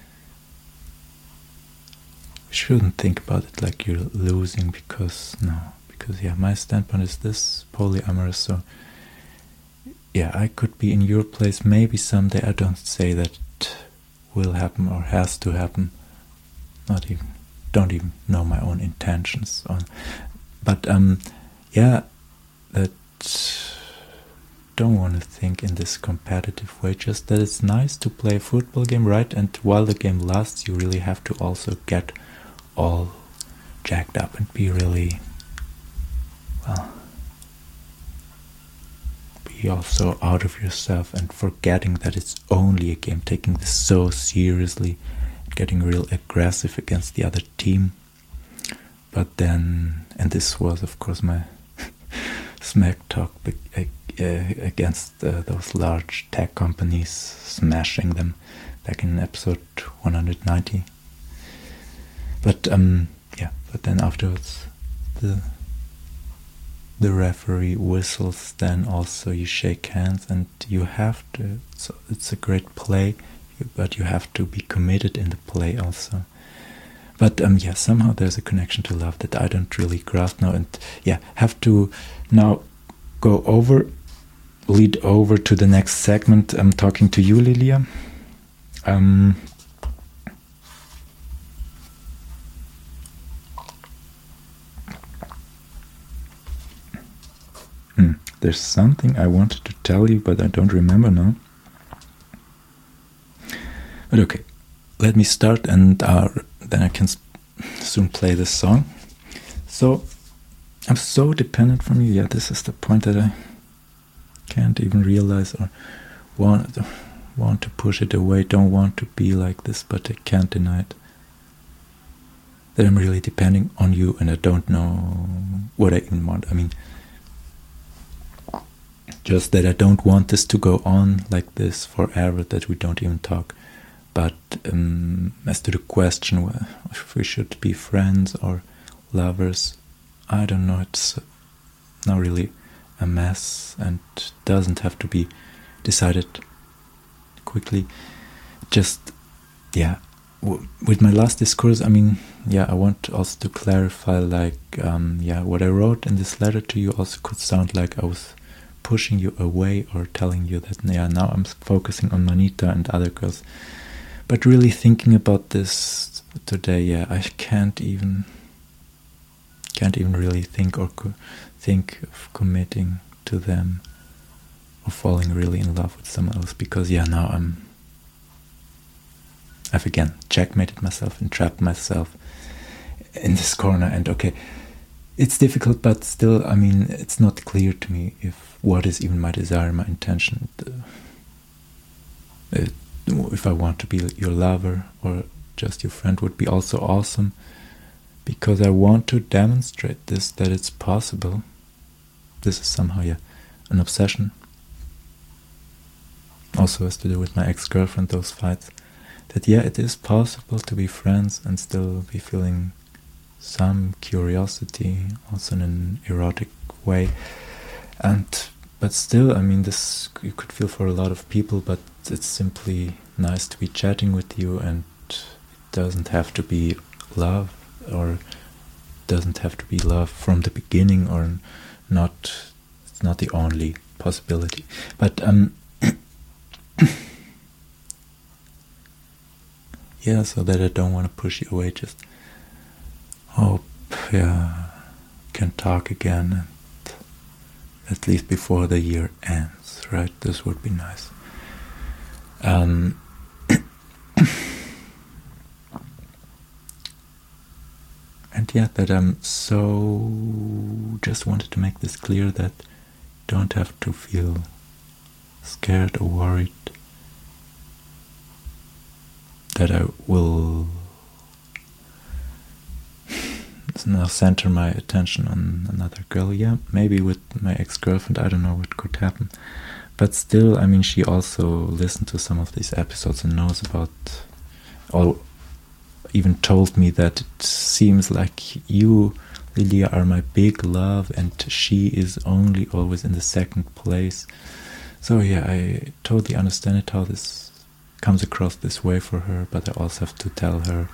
you shouldn't think about it like you're losing, because no, because yeah, my standpoint is this: polyamorous. So yeah, I could be in your place maybe someday. I don't say that will happen or has to happen. Not even, don't even know my own intentions on. But um, yeah, that don't want to think in this competitive way. Just that it's nice to play a football game, right? And while the game lasts, you really have to also get all jacked up and be really, well, be also out of yourself and forgetting that it's only a game, taking this so seriously, getting real aggressive against the other team. But then, and this was of course my smack talk against uh, those large tech companies, smashing them back in episode one hundred ninety. But um, yeah, but then afterwards the the referee whistles, then also you shake hands and you have to, so it's a great play, but you have to be committed in the play also. But um, yeah, somehow there's a connection to love that I don't really grasp now, and yeah, have to now go over, lead over to the next segment. I'm talking to you, Lilia. Um, hmm, there's something I wanted to tell you, but I don't remember now. But okay, let me start, and uh, then I can soon play this song. So, I'm so dependent from you. Yeah, this is the point that I can't even realize or want, want to push it away, don't want to be like this, but I can't deny it. That I'm really depending on you, and I don't know what I even want. I mean, just that I don't want this to go on like this forever, that we don't even talk. But um, as to the question if we should be friends or lovers, I don't know, it's not really a mess and doesn't have to be decided quickly. Just, yeah, w- with my last discourse, I mean, yeah, I want also to clarify, like, um, yeah, what I wrote in this letter to you also could sound like I was pushing you away or telling you that, yeah, now I'm focusing on Manita and other girls. But really thinking about this today, yeah, I can't even, can't even really think or co- think of committing to them or falling really in love with someone else, because, yeah, now I'm, I've again checkmated myself, entrapped myself in this corner, and okay, it's difficult, but still, I mean, it's not clear to me if what is even my desire, my intention, uh, it, if I want to be your lover or just your friend would be also awesome, because I want to demonstrate this, that it's possible. This is somehow, yeah, an obsession. Also has to do with my ex-girlfriend, those fights. That, yeah, it is possible to be friends and still be feeling some curiosity, also in an erotic way. And but still, I mean, this you could feel for a lot of people, but it's simply nice to be chatting with you, and it doesn't have to be love, or doesn't have to be love from the beginning, or not. It's not the only possibility. But um yeah, so that I don't want to push you away, just hope, yeah, can talk again, and at least before the year ends, right? This would be nice. Um, and yeah, that I'm so just wanted to make this clear, that don't have to feel scared or worried that I will now center my attention on another girl. Yeah, maybe with my ex-girlfriend, I don't know what could happen. But still, I mean, she also listened to some of these episodes and knows about, or even told me that it seems like you, Lilia, are my big love, and she is only always in the second place. So yeah, I totally understand it, how this comes across this way for her, but I also have to tell her,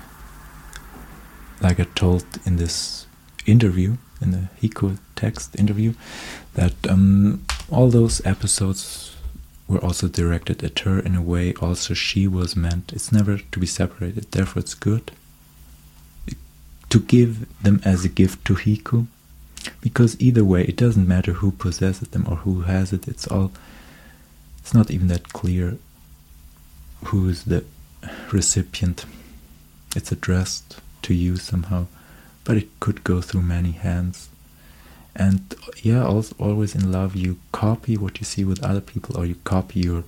like I told in this interview, in the Hiko text interview, that um, all those episodes were also directed at her in a way also she was meant. It's never to be separated, therefore it's good to give them as a gift to Hiko, because either way it doesn't matter who possesses them or who has it. It's all, it's not even that clear who is the recipient. It's addressed to you somehow, but it could go through many hands. And yeah, also always in love you copy what you see with other people, or you copy your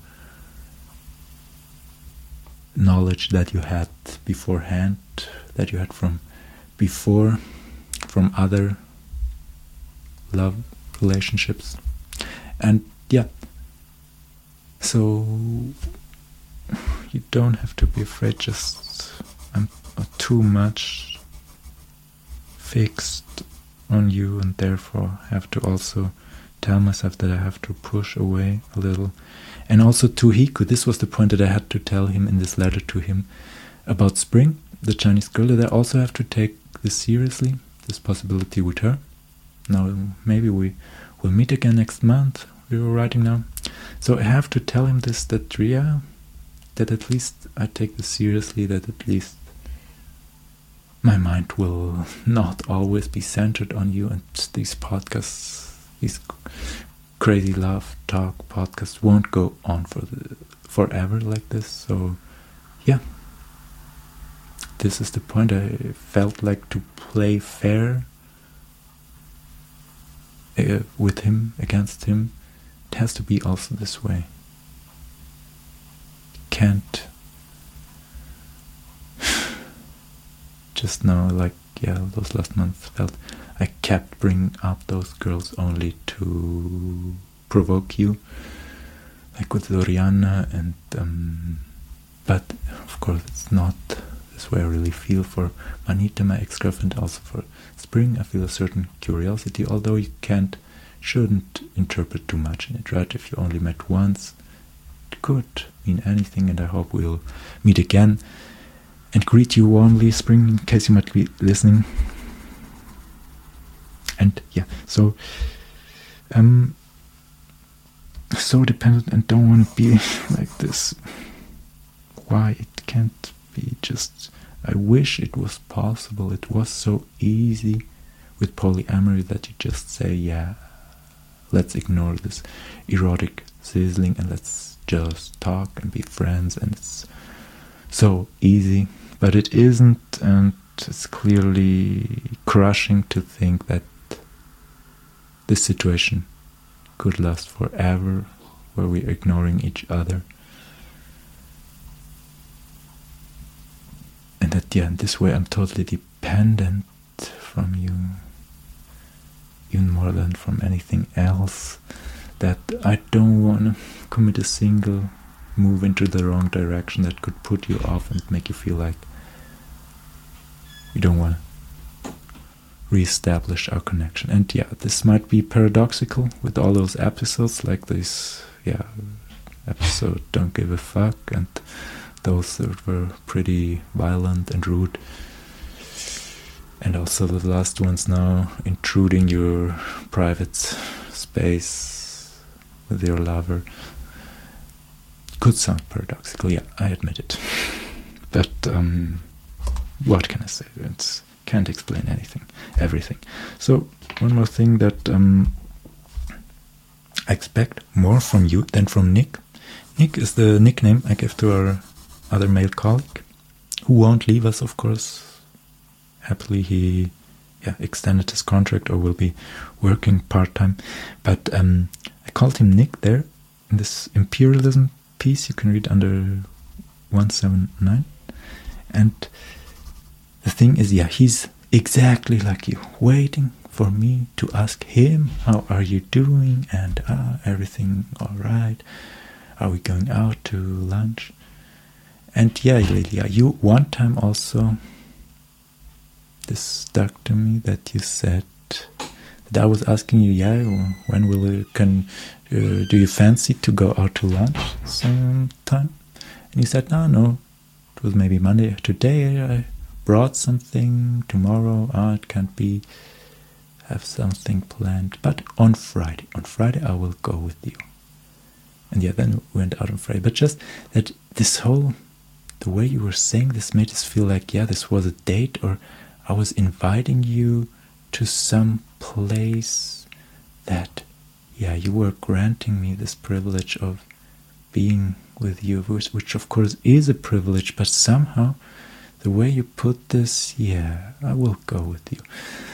knowledge that you had beforehand, that you had from before, from other love relationships. And yeah, so you don't have to be afraid, just I'm too much fixed on you, and therefore have to also tell myself that I have to push away a little. And also to Hiko, this was the point that I had to tell him in this letter to him about Spring, the Chinese girl, that I also have to take this seriously, this possibility with her. Now maybe we will meet again next month, we were writing now. So I have to tell him this, that yeah, that at least I take this seriously, that at least my mind will not always be centered on you, and these podcasts, these crazy love talk podcasts won't go on for the, forever like this. So yeah, this is the point. I felt like to play fair uh, with him, against him. It has to be also this way. Can't just now, like, yeah, those last months felt I kept bringing up those girls only to provoke you, like with Doriana, and um, but of course it's not this way I really feel for Manita, my ex-girlfriend, also for Spring. I feel a certain curiosity, although you can't, shouldn't interpret too much in it, right? If you only met once, it could mean anything, and I hope we'll meet again. and greet you warmly, Spring, in case you might be listening. And yeah, so um, so dependent and don't want to be like this. Why it can't be just? I wish it was possible. It was so easy with polyamory that you just say, yeah, let's ignore this erotic sizzling and let's just talk and be friends, and it's so easy, but it isn't, and it's clearly crushing to think that this situation could last forever, where we're ignoring each other. And that, yeah, in this way I'm totally dependent from you, even more than from anything else, that I don't want to commit a single move into the wrong direction that could put you off and make you feel like you don't want to re-establish our connection. And yeah, this might be paradoxical with all those episodes, like this, yeah, episode Don't Give a Fuck, and those that were pretty violent and rude, and also the last ones now, intruding your private space with your lover. Could sound paradoxical, yeah, I admit it. But um, what can I say? It can't explain anything, everything. So one more thing that um, I expect more from you than from Nick. Nick is the nickname I gave to our other male colleague, who won't leave us, of course. Happily, he yeah extended his contract or will be working part-time. But um, I called him Nick there in this imperialism piece you can read under one seventy-nine. And the thing is, yeah, he's exactly like you, waiting for me to ask him, how are you doing? And ah, everything all right? Are we going out to lunch? And yeah, Lilia, you one time also, this stuck to me, that you said that I was asking you, yeah, when will you, can, uh, do you fancy to go out to lunch sometime? And you said, no, no, it was maybe Monday. Today I brought something, tomorrow, ah, it can't be, have something planned. But on Friday, on Friday I will go with you. And yeah, then we went out on Friday. But just that this whole, the way you were saying this made us feel like, yeah, this was a date, or I was inviting you to some place that, yeah, you were granting me this privilege of being with you, which, which of course is a privilege, but somehow the way you put this, yeah, I will go with you.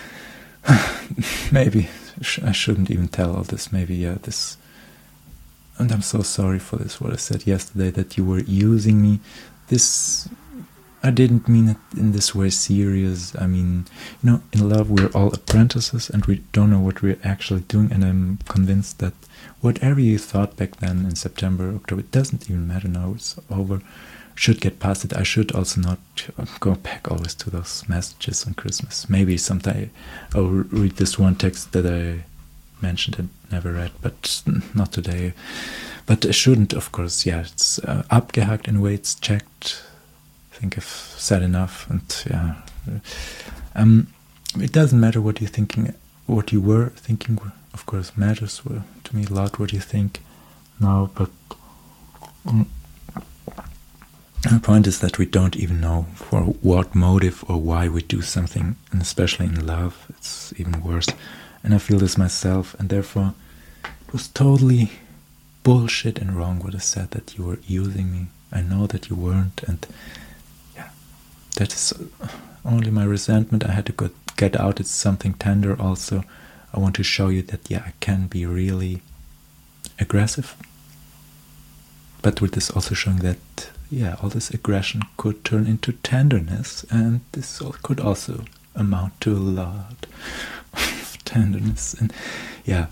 Maybe I shouldn't even tell all this, maybe, yeah, this, and I'm so sorry for this, what I said yesterday, that you were using me. This, I didn't mean it in this way serious. I mean, you know, in love we're all apprentices and we don't know what we're actually doing, and I'm convinced that whatever you thought back then in September, October, it doesn't even matter now, it's over. Should get past it. I should also not go back always to those messages on Christmas. Maybe sometime I'll read this one text that I mentioned and never read, but not today. But I shouldn't, of course, yeah, it's uh, abgehakt in a way, it's checked. I think I've said enough, and yeah. Um, it doesn't matter what you're thinking, what you were thinking, of course, matters well, to me a lot what you think now, but um, the point is that we don't even know for what motive or why we do something, and especially in love, it's even worse. And I feel this myself, and therefore it was totally bullshit and wrong what I said, that you were using me. I know that you weren't, and yeah, that is only my resentment. I had to go get out. It's something tender also. I want to show you that, yeah, I can be really aggressive, but with this also showing that, yeah, all this aggression could turn into tenderness, and this could also amount to a lot of tenderness. And yeah,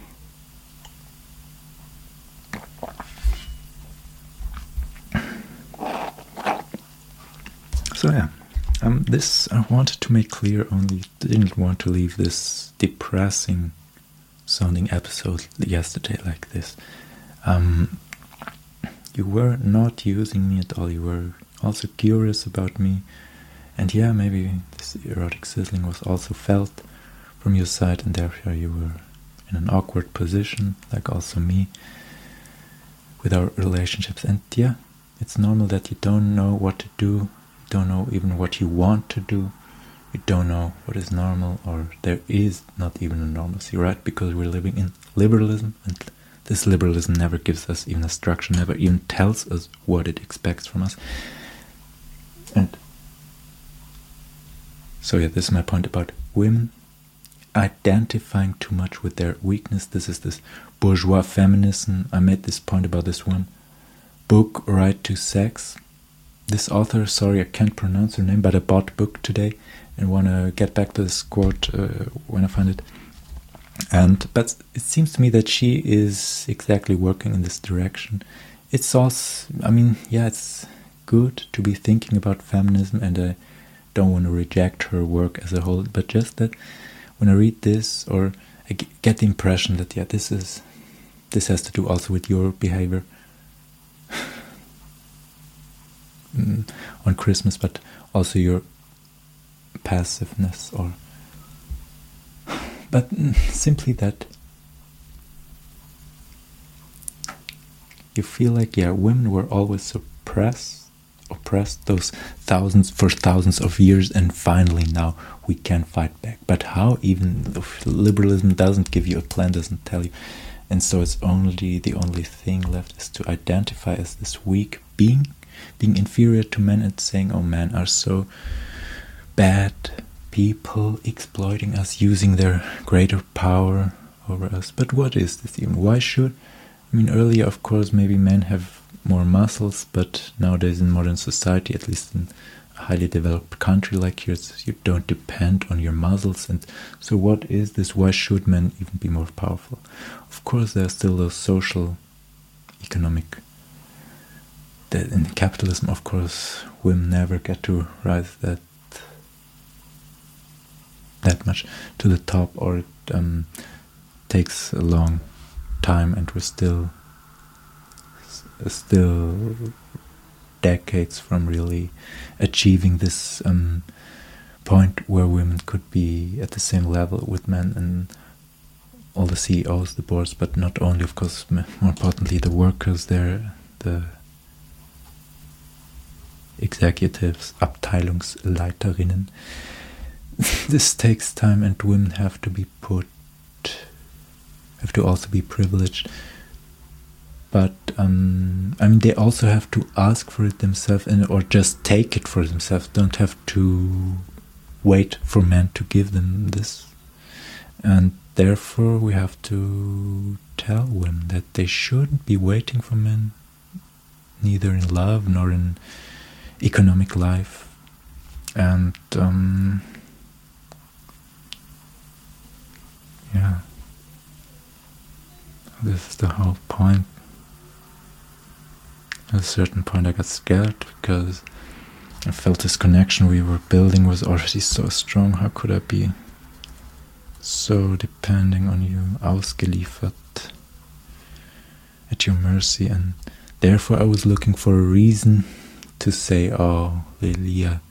so yeah, um, this I wanted to make clear, only didn't want to leave this depressing sounding episode yesterday like this. Um, You were not using me at all, you were also curious about me. And yeah, maybe this erotic sizzling was also felt from your side, and therefore you were in an awkward position, like also me, with our relationships. And yeah, it's normal that you don't know what to do, you don't know even what you want to do, you don't know what is normal, or there is not even a normalcy, right? Because we're living in liberalism, and this liberalism never gives us even a structure, never even tells us what it expects from us. And so yeah, this is my point about women identifying too much with their weakness. This is this bourgeois feminism. I made this point about this one book, Right to Sex. This author, sorry I can't pronounce her name, but I bought the book today and want to get back to this quote uh, when I find it. And but it seems to me that she is exactly working in this direction. It's also, I mean, yeah, it's good to be thinking about feminism, and I don't want to reject her work as a whole, but just that when I read this, or I get the impression that yeah, this is this has to do also with your behavior on Christmas, but also your passiveness, or but simply that you feel like yeah, women were always suppressed, oppressed those thousands for thousands of years, and finally now we can fight back. But how? Even if liberalism doesn't give you a plan, doesn't tell you, and so it's only the only thing left is to identify as this weak being, being inferior to men, and saying, "Oh, men are so bad people, exploiting us, using their greater power over us." But what is this even? Why should? I mean, earlier, of course, maybe men have more muscles, but nowadays in modern society, at least in a highly developed country like yours, you don't depend on your muscles. And so what is this? Why should men even be more powerful? Of course, there are still those social, economic, that in capitalism, of course, women never get to rise that that much to the top, or it um, takes a long time, and we're still still decades from really achieving this um, point where women could be at the same level with men, and all the C E Os, the boards, but not only, of course, more importantly, the workers there, the executives, Abteilungsleiterinnen. This takes time, and women have to be put, have to also be privileged. But um, I mean, they also have to ask for it themselves, and or just take it for themselves. Don't have to wait for men to give them this. And therefore, we have to tell women that they shouldn't be waiting for men, neither in love nor in economic life. And um, yeah, this is the whole point. At a certain point I got scared, because I felt this connection we were building was already so strong. How could I be so depending on you, ausgeliefert, at your mercy? And therefore I was looking for a reason to say, oh, Lilia,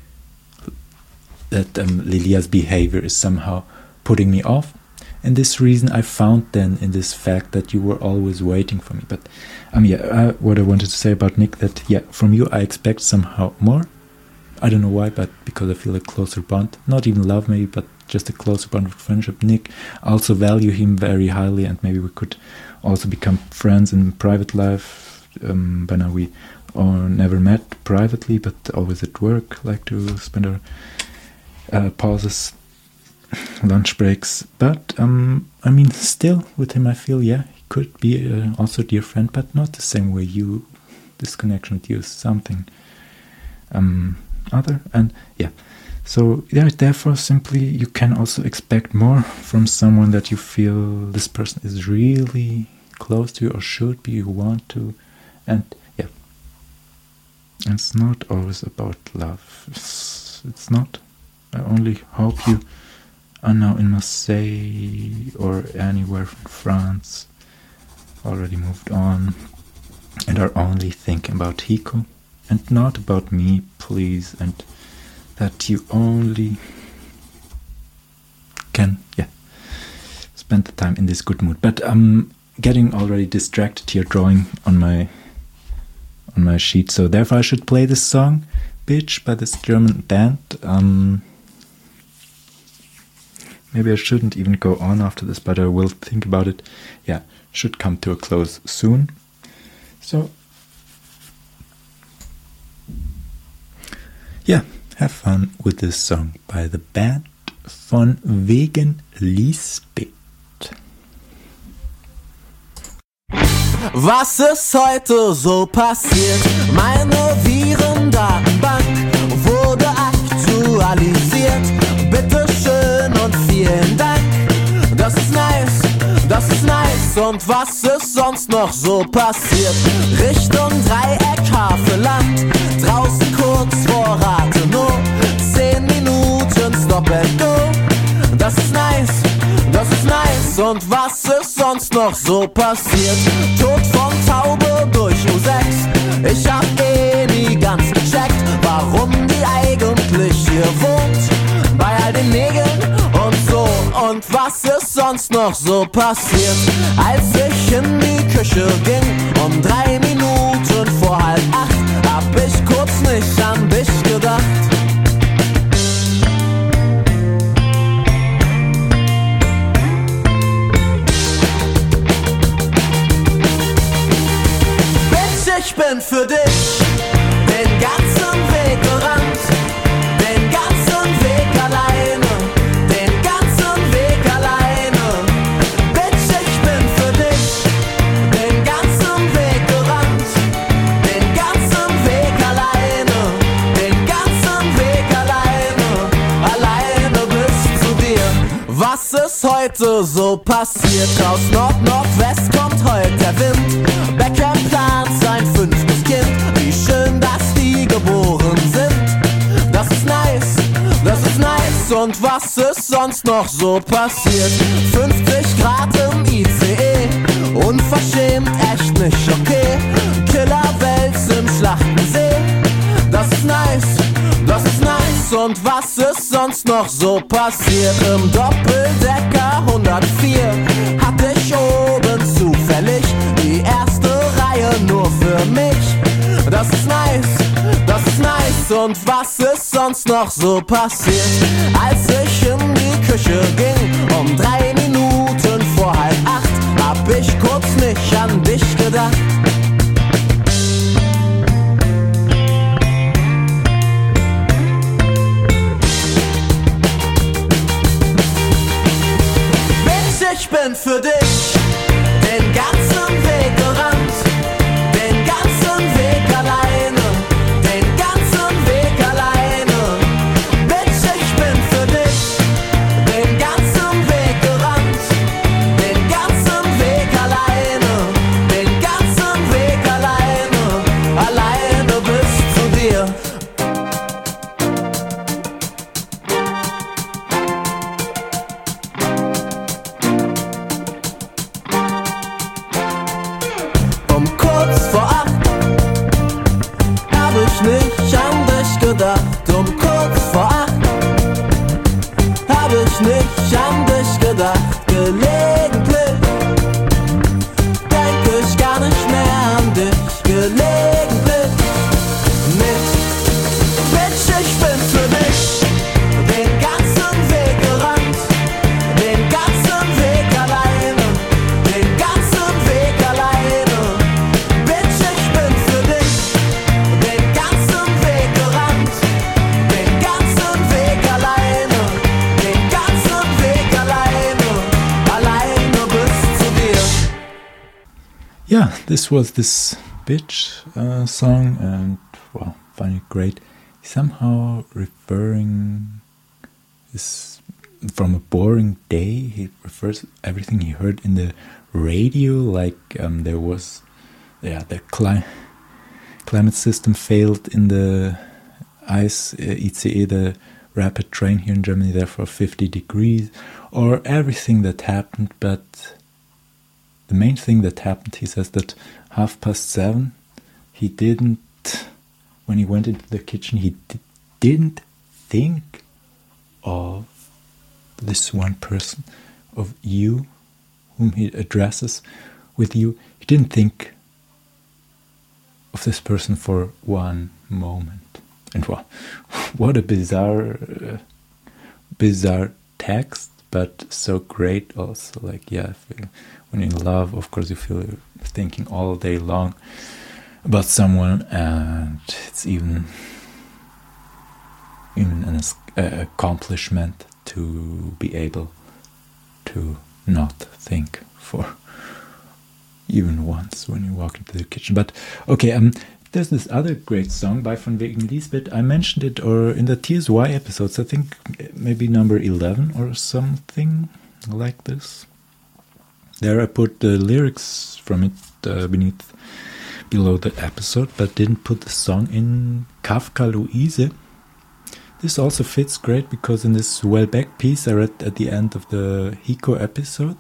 that um, Lilia's behavior is somehow putting me off. And this reason I found then in this fact that you were always waiting for me. But um, yeah, uh, what I wanted to say about Nick, that yeah, from you I expect somehow more. I don't know why, but because I feel a closer bond, not even love maybe, but just a closer bond of friendship. Nick, I also value him very highly, and maybe we could also become friends in private life. Um, by now we uh, never met privately, but always at work, like to spend our uh, pauses, lunch breaks. But um, I mean, still with him I feel, yeah, he could be uh, also a dear friend, but not the same way you, this connection with you is something um, other. And yeah, so yeah, therefore simply you can also expect more from someone that you feel this person is really close to you, or should be, you want to. And yeah, it's not always about love. It's, it's not. I only hope you are now in Marseille or anywhere from France, already moved on, and are only thinking about Hiko and not about me, please, and that you only can, yeah, spend the time in this good mood. But I'm getting already distracted here drawing on my on my sheet, so therefore I should play this song, Bitch, by this German band. Um, maybe I shouldn't even go on after this, but I will think about it. Yeah, should come to a close soon. So, yeah, have fun with this song by the band von Wegen Lisbeth. Was ist heute so passiert? Meine Virendatenbank wurde aktualisiert. Bitte schön und vielen Dank. Das ist nice, das ist nice. Und was ist sonst noch so passiert? Richtung Dreieck Havelland, draußen kurz vor Rathenow. Zehn Minuten Stop and Go. Das ist nice, das ist nice. Und was ist sonst noch so passiert? Tod von Taube durch U sechs. Ich hab eh nie ganz gecheckt, warum die eigentlich hier wohnt. Bei all den Nägeln und so. Und was ist sonst noch so passiert? Als ich in die Küche ging, um drei Minuten vor halb acht, hab ich kurz nicht an dich gedacht. Ich bin für dich den ganzen Weg gerannt, den ganzen Weg alleine, den ganzen Weg alleine. Bitch, ich bin für dich den ganzen Weg gerannt, den ganzen Weg alleine, den ganzen Weg alleine, alleine bis zu dir. Was ist heute so passiert? Aus Nord-Nordwest kommt heute der Wind. Beckham plant sein fünftes Kind. Wie schön, dass die geboren sind. Das ist nice, das ist nice. Und was ist sonst noch so passiert? fünfzig Grad im I C E. Unverschämt, echt nicht okay. Killerwels im Schlachtensee. Das ist nice, das ist nice. Und was ist sonst noch so passiert? Im Doppeldecker hundertvier hatte ich oben zufällig die erste Reihe nur für mich. Das ist nice, das ist nice. Und was ist sonst noch so passiert? Als ich in die Küche ging, um drei Minuten vor halb acht, hab ich kurz nicht an dich gedacht. Ich bin für dich den ganzen Weg gerannt, den ganzen Weg alleine, den ganzen Weg alleine. Bitch, ich bin für dich den ganzen Weg gerannt, den ganzen Weg alleine, den ganzen Weg alleine, alleine bis zu dir. Nicht an dich gedacht, um kurz vor acht hab ich nicht an dich gedacht. Gelegentlich denk ich gar nicht mehr an dich. Gelegentlich nicht. Bitch, ich bin für dich den ganzen Weg gerannt, den ganzen Weg alleine, den ganzen Weg alleine. Bitch, ich bin für dich den ganzen Weg gerannt, den ganzen Weg alleine, den ganzen Weg alleine, alleine bis zu dir. Yeah, this was this Bitch uh, song, and well, find it great. Somehow referring is from a boring day. He refers everything he heard in the radio, like um, there was, yeah, the cli- climate system failed in the ice uh, I C E, the rapid train here in Germany, therefore fifty degrees, or everything that happened. But the main thing that happened, he says that half past seven, he didn't when he went into the kitchen, he d- didn't think of this one person, of you, whom he addresses with you. He didn't think of this person for one moment. And wow, what a bizarre, uh, bizarre text, but so great also. Like, yeah, when you're in love, of course, you feel you're thinking all day long about someone, and it's even even an uh, accomplishment to be able to not think for even once when you walk into the kitchen. But okay, um, there's this other great song by Von Wegen Lisbeth. I mentioned it or in the T S Y episodes, I think maybe number eleven or something like this. There I put the lyrics from it uh, beneath, below the episode, but didn't put the song in. Kafka Luise. This also fits great because in this Welbeck piece I read at the end of the Hiko episode,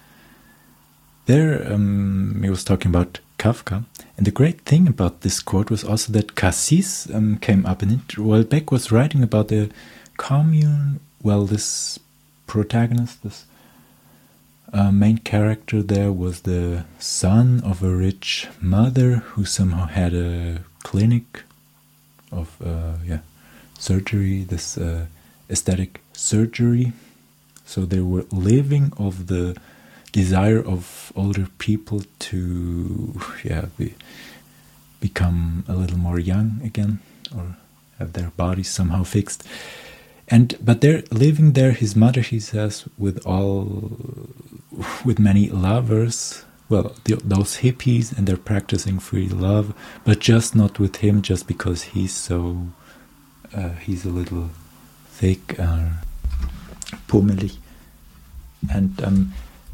there um, he was talking about Kafka. And the great thing about this quote was also that Cassis um, came up in it. Welbeck was writing about the commune. Well, this protagonist, this uh, main character there, was the son of a rich mother who somehow had a clinic of uh, yeah surgery, this uh, aesthetic surgery. So they were living of the desire of older people to yeah be, become a little more young again, or have their bodies somehow fixed. And but they're living there, his mother, he says, with all with many lovers, well, the, those hippies, and they're practicing free love, but just not with him, just because he's so uh, he's a little thick, uh, pummelig, and um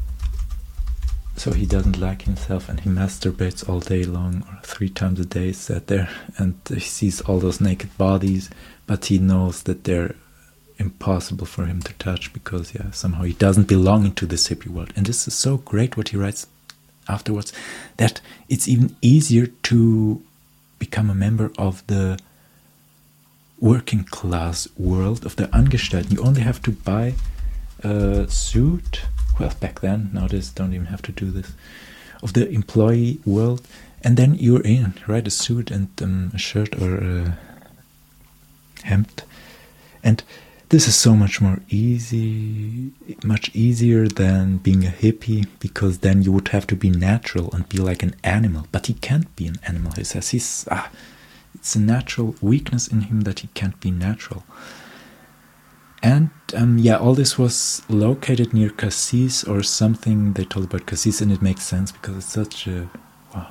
so he doesn't like himself, and he masturbates all day long, or three times a day, sat there, and he sees all those naked bodies, but he knows that they're impossible for him to touch, because yeah, somehow he doesn't belong into this hippie world. And this is so great what he writes afterwards, that it's even easier to become a member of the working class world, of the Angestellten. You only have to buy a suit. Well, back then, nowadays don't even have to do this, of the employee world, and then you're in, right? A suit and um, a shirt or a hemd, and this is so much more easy, much easier than being a hippie, because then you would have to be natural and be like an animal. But he can't be an animal. He says he's ah, it's a natural weakness in him that he can't be natural. And um, yeah, all this was located near Cassis, or something they told about Cassis, and it makes sense because it's such a wow,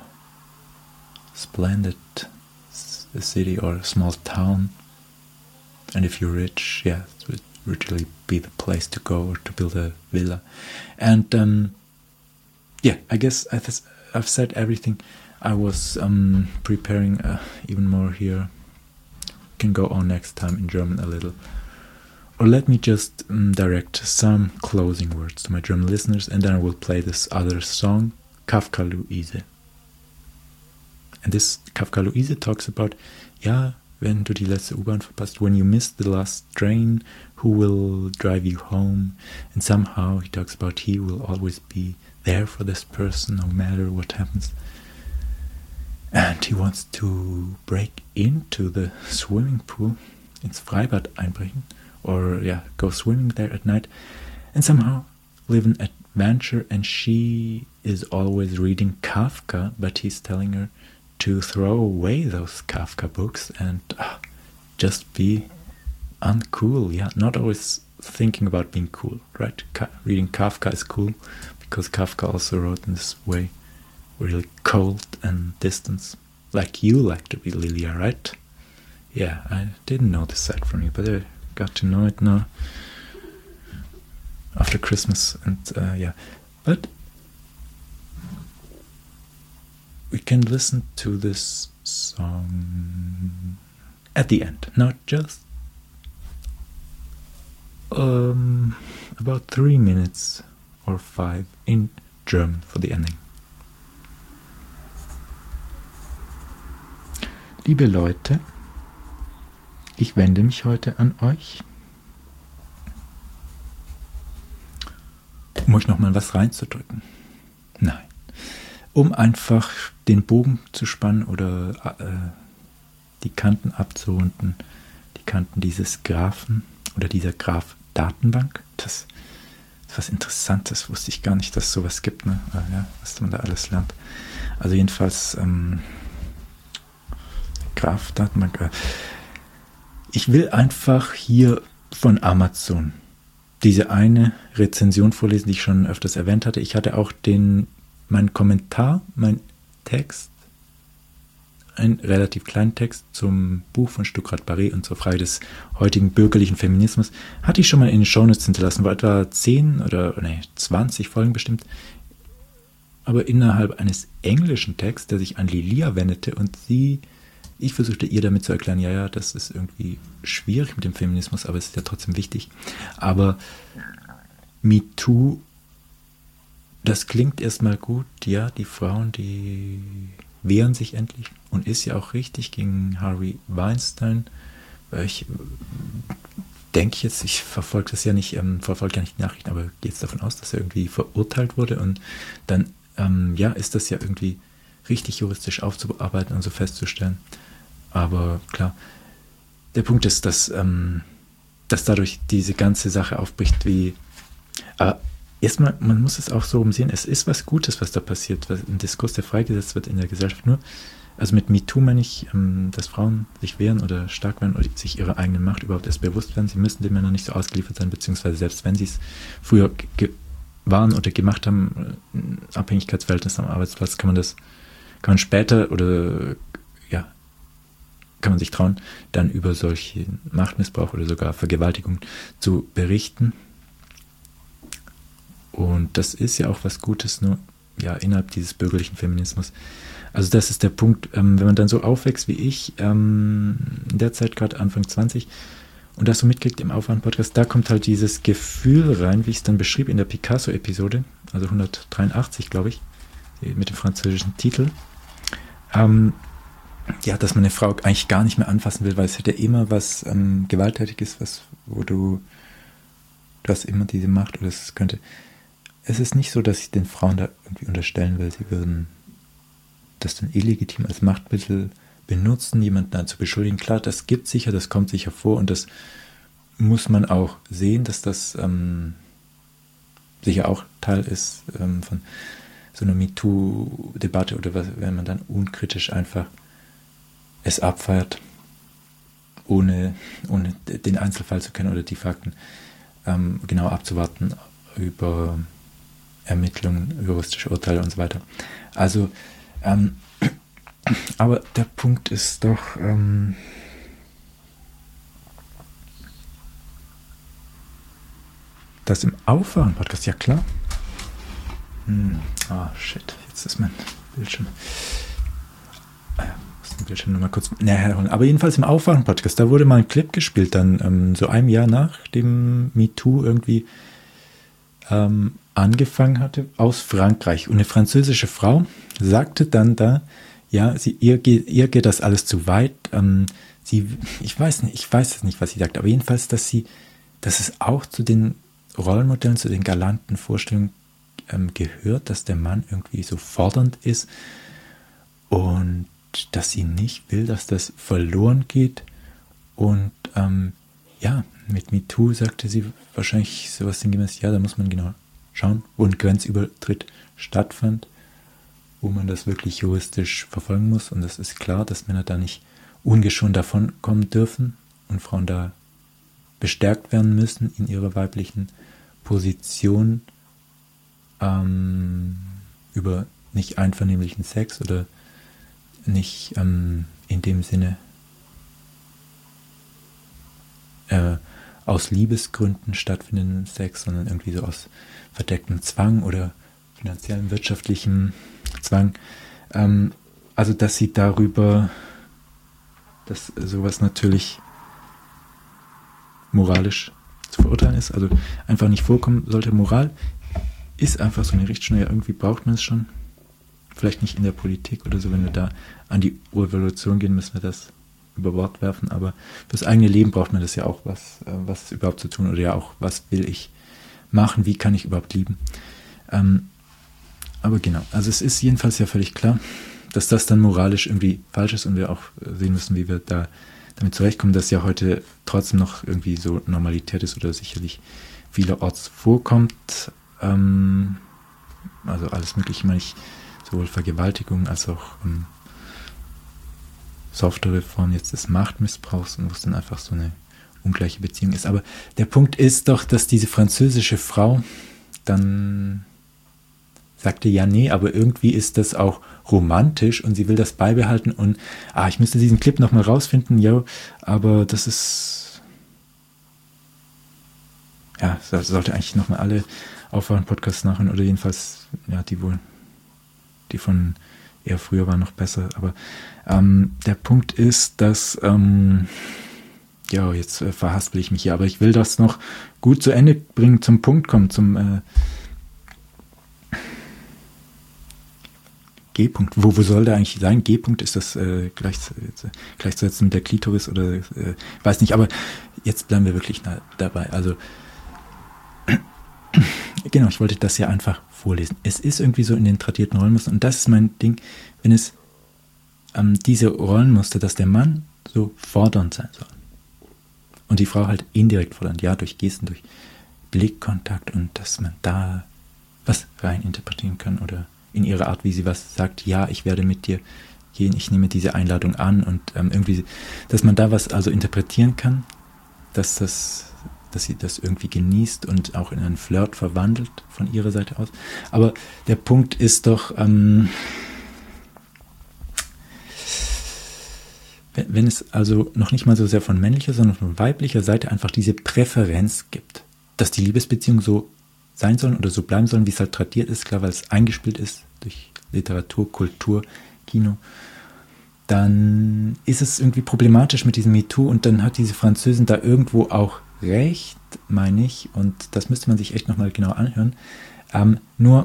splendid city or a small town. And if you're rich, yeah, it would really be the place to go, or to build a villa. And um, yeah, I guess I've said everything. I was um, preparing uh, even more here. Can go on next time in German a little. Or let me just um, direct some closing words to my German listeners, and then I will play this other song, Kafka Luise. And this Kafka Luise talks about, ja, wenn du die letzte U-Bahn verpasst, when you miss the last train, who will drive you home? And somehow he talks about he will always be there for this person, no matter what happens. And he wants to break into the swimming pool, ins Freibad einbrechen, or yeah, go swimming there at night, and somehow live an adventure. And she is always reading Kafka, but he's telling her to throw away those Kafka books and uh, just be uncool. Yeah, not always thinking about being cool, right? Ka- reading Kafka is cool because Kafka also wrote in this way, really cold and distant, like you like to be, Lilia, right? Yeah, I didn't notice that from you, but I got to know it now after Christmas, and uh, yeah, but we can listen to this song at the end, not just um, about three minutes or five in German for the ending. Liebe Leute, ich wende mich heute an euch, um euch nochmal was reinzudrücken. Nein. Um einfach den Bogen zu spannen oder äh, die Kanten abzurunden, die Kanten dieses Graphen oder dieser Graph-Datenbank. Das ist was Interessantes, wusste ich gar nicht, dass es sowas gibt, ne? Ja, was man da alles lernt. Also jedenfalls ähm, Graph-Datenbank. Äh, ich will einfach hier von Amazon diese eine Rezension vorlesen, die ich schon öfters erwähnt hatte. Ich hatte auch den, meinen Kommentar, mein Text, einen relativ kleinen Text zum Buch von Stuckrad-Barre und zur Frage des heutigen bürgerlichen Feminismus, hatte ich schon mal in den Shownotes hinterlassen, war etwa zehn oder nee, zwanzig Folgen bestimmt, aber innerhalb eines englischen Texts, der sich an Lilia wendete und sie, ich versuchte ihr damit zu erklären, ja, ja, das ist irgendwie schwierig mit dem Feminismus, aber es ist ja trotzdem wichtig. Aber MeToo, das klingt erstmal gut, ja, die Frauen, die wehren sich endlich und ist ja auch richtig gegen Harvey Weinstein. Ich denke jetzt, ich verfolge das ja nicht, ähm, verfolge ja nicht die Nachrichten, aber gehe jetzt davon aus, dass er irgendwie verurteilt wurde und dann, ähm, ja, ist das ja irgendwie richtig juristisch aufzuarbeiten und so festzustellen. Aber klar, der Punkt ist, dass, ähm, dass dadurch diese ganze Sache aufbricht, wie, aber erstmal, man muss es auch so umsehen, es ist was Gutes, was da passiert, was ein Diskurs, der freigesetzt wird in der Gesellschaft. Nur, also mit MeToo meine ich, ähm, dass Frauen sich wehren oder stark werden oder sich ihrer eigenen Macht überhaupt erst bewusst werden. Sie müssen den Männern nicht so ausgeliefert sein, beziehungsweise selbst wenn sie es früher ge- waren oder gemacht haben, ein Abhängigkeitsverhältnis am Arbeitsplatz, kann man das, kann man später oder ja, kann man sich trauen, dann über solchen Machtmissbrauch oder sogar Vergewaltigung zu berichten. Und das ist ja auch was Gutes, nur ja, innerhalb dieses bürgerlichen Feminismus. Also das ist der Punkt, ähm, wenn man dann so aufwächst wie ich, ähm, in der Zeit gerade Anfang zwanzig, und das so mitkriegt im Aufwand-Podcast, da kommt halt dieses Gefühl rein, wie ich es dann beschrieb in der Picasso-Episode, also hundertdreiundachtzig, glaube ich, mit dem französischen Titel, ähm, ja, dass man eine Frau eigentlich gar nicht mehr anfassen will, weil es hätte immer was ähm, Gewalttätiges, was, wo du, du hast immer diese Macht, oder es könnte, es ist nicht so, dass ich den Frauen da irgendwie unterstellen will, sie würden das dann illegitim als Machtmittel benutzen, jemanden dann zu beschuldigen. Klar, das gibt sicher, das kommt sicher vor und das muss man auch sehen, dass das ähm, sicher auch Teil ist ähm, von so einer MeToo-Debatte oder was, wenn man dann unkritisch einfach es abfeiert, ohne, ohne den Einzelfall zu kennen oder die Fakten ähm, genau abzuwarten über Ermittlungen, juristische Urteile und so weiter. Also, ähm, aber der Punkt ist doch, ähm, dass im Aufwachen-Podcast, ja klar. Hm, ah, shit, jetzt ist mein Bildschirm. Ah ja, muss den Bildschirm nochmal kurz näher holen. Aber jedenfalls im Aufwachen-Podcast, da wurde mal ein Clip gespielt, dann ähm, so einem Jahr nach dem MeToo irgendwie ähm, angefangen hatte, aus Frankreich. Und eine französische Frau sagte dann da, ja, sie, ihr, geht, ihr geht das alles zu weit. Ähm, sie, ich weiß nicht, ich weiß es nicht, was sie sagt, aber jedenfalls, dass sie, dass es auch zu den Rollenmodellen, zu den galanten Vorstellungen ähm, gehört, dass der Mann irgendwie so fordernd ist und dass sie nicht will, dass das verloren geht. Und ähm, ja, mit MeToo sagte sie wahrscheinlich sowas sinngemäß, ja, da muss man genau schauen, wo ein Grenzübertritt stattfand, wo man das wirklich juristisch verfolgen muss. Und das ist klar, dass Männer da nicht ungeschont davon kommen dürfen und Frauen da bestärkt werden müssen in ihrer weiblichen Position ähm, über nicht einvernehmlichen Sex oder nicht ähm, in dem Sinne äh, aus Liebesgründen stattfindenden Sex, sondern irgendwie so aus verdecktem Zwang oder finanziellem, wirtschaftlichem Zwang. Ähm, also, dass sie darüber, dass sowas natürlich moralisch zu verurteilen ist, also einfach nicht vorkommen sollte. Moral ist einfach so eine Richtschnur, ja, irgendwie braucht man es schon. Vielleicht nicht in der Politik oder so, wenn wir da an die Revolution gehen, müssen wir das über Bord werfen, aber fürs eigene Leben braucht man das ja auch, was, äh, was überhaupt zu tun oder ja auch, was will ich machen, wie kann ich überhaupt lieben. Ähm, aber genau, also es ist jedenfalls ja völlig klar, dass das dann moralisch irgendwie falsch ist und wir auch sehen müssen, wie wir da damit zurechtkommen, dass ja heute trotzdem noch irgendwie so Normalität ist oder sicherlich vielerorts vorkommt. Ähm, also alles Mögliche, meine ich, sowohl Vergewaltigung als auch ähm, softere Form jetzt des Machtmissbrauchs und wo es dann einfach so eine ungleiche Beziehung ist. Aber der Punkt ist doch, dass diese französische Frau dann sagte, ja, nee, aber irgendwie ist das auch romantisch und sie will das beibehalten und, ah, ich müsste diesen Clip nochmal rausfinden, ja, aber das ist, ja, das sollte eigentlich nochmal alle Aufwachen-Podcasts nachhören oder jedenfalls, ja, die wohl, die von eher früher waren noch besser, aber ähm, der Punkt ist, dass, ähm, ja, jetzt äh, verhaspel ich mich hier, aber ich will das noch gut zu Ende bringen, zum Punkt kommen, zum äh, G-Punkt. Wo, wo soll der eigentlich sein? G-Punkt, ist das äh, gleich, äh, gleichzusetzen mit der Klitoris oder äh, weiß nicht, aber jetzt bleiben wir wirklich nah dabei. Also genau, ich wollte das ja einfach vorlesen. Es ist irgendwie so in den tradierten Rollenmustern und das ist mein Ding, wenn es ähm, diese Rollenmuster, dass der Mann so fordernd sein soll und die Frau halt indirekt fordernd, ja, durch Gesten, durch Blickkontakt und dass man da was rein interpretieren kann oder in ihrer Art, wie sie was sagt, ja, ich werde mit dir gehen, ich nehme diese Einladung an und ähm, irgendwie, dass man da was also interpretieren kann, dass das, dass sie das irgendwie genießt und auch in einen Flirt verwandelt von ihrer Seite aus. Aber der Punkt ist doch, ähm, wenn, wenn es also noch nicht mal so sehr von männlicher, sondern von weiblicher Seite einfach diese Präferenz gibt, dass die Liebesbeziehung so sein sollen oder so bleiben sollen, wie es halt tradiert ist, klar, weil es eingespielt ist durch Literatur, Kultur, Kino, dann ist es irgendwie problematisch mit diesem MeToo und dann hat diese Französin da irgendwo auch recht, meine ich, und das müsste man sich echt nochmal genau anhören. Ähm, nur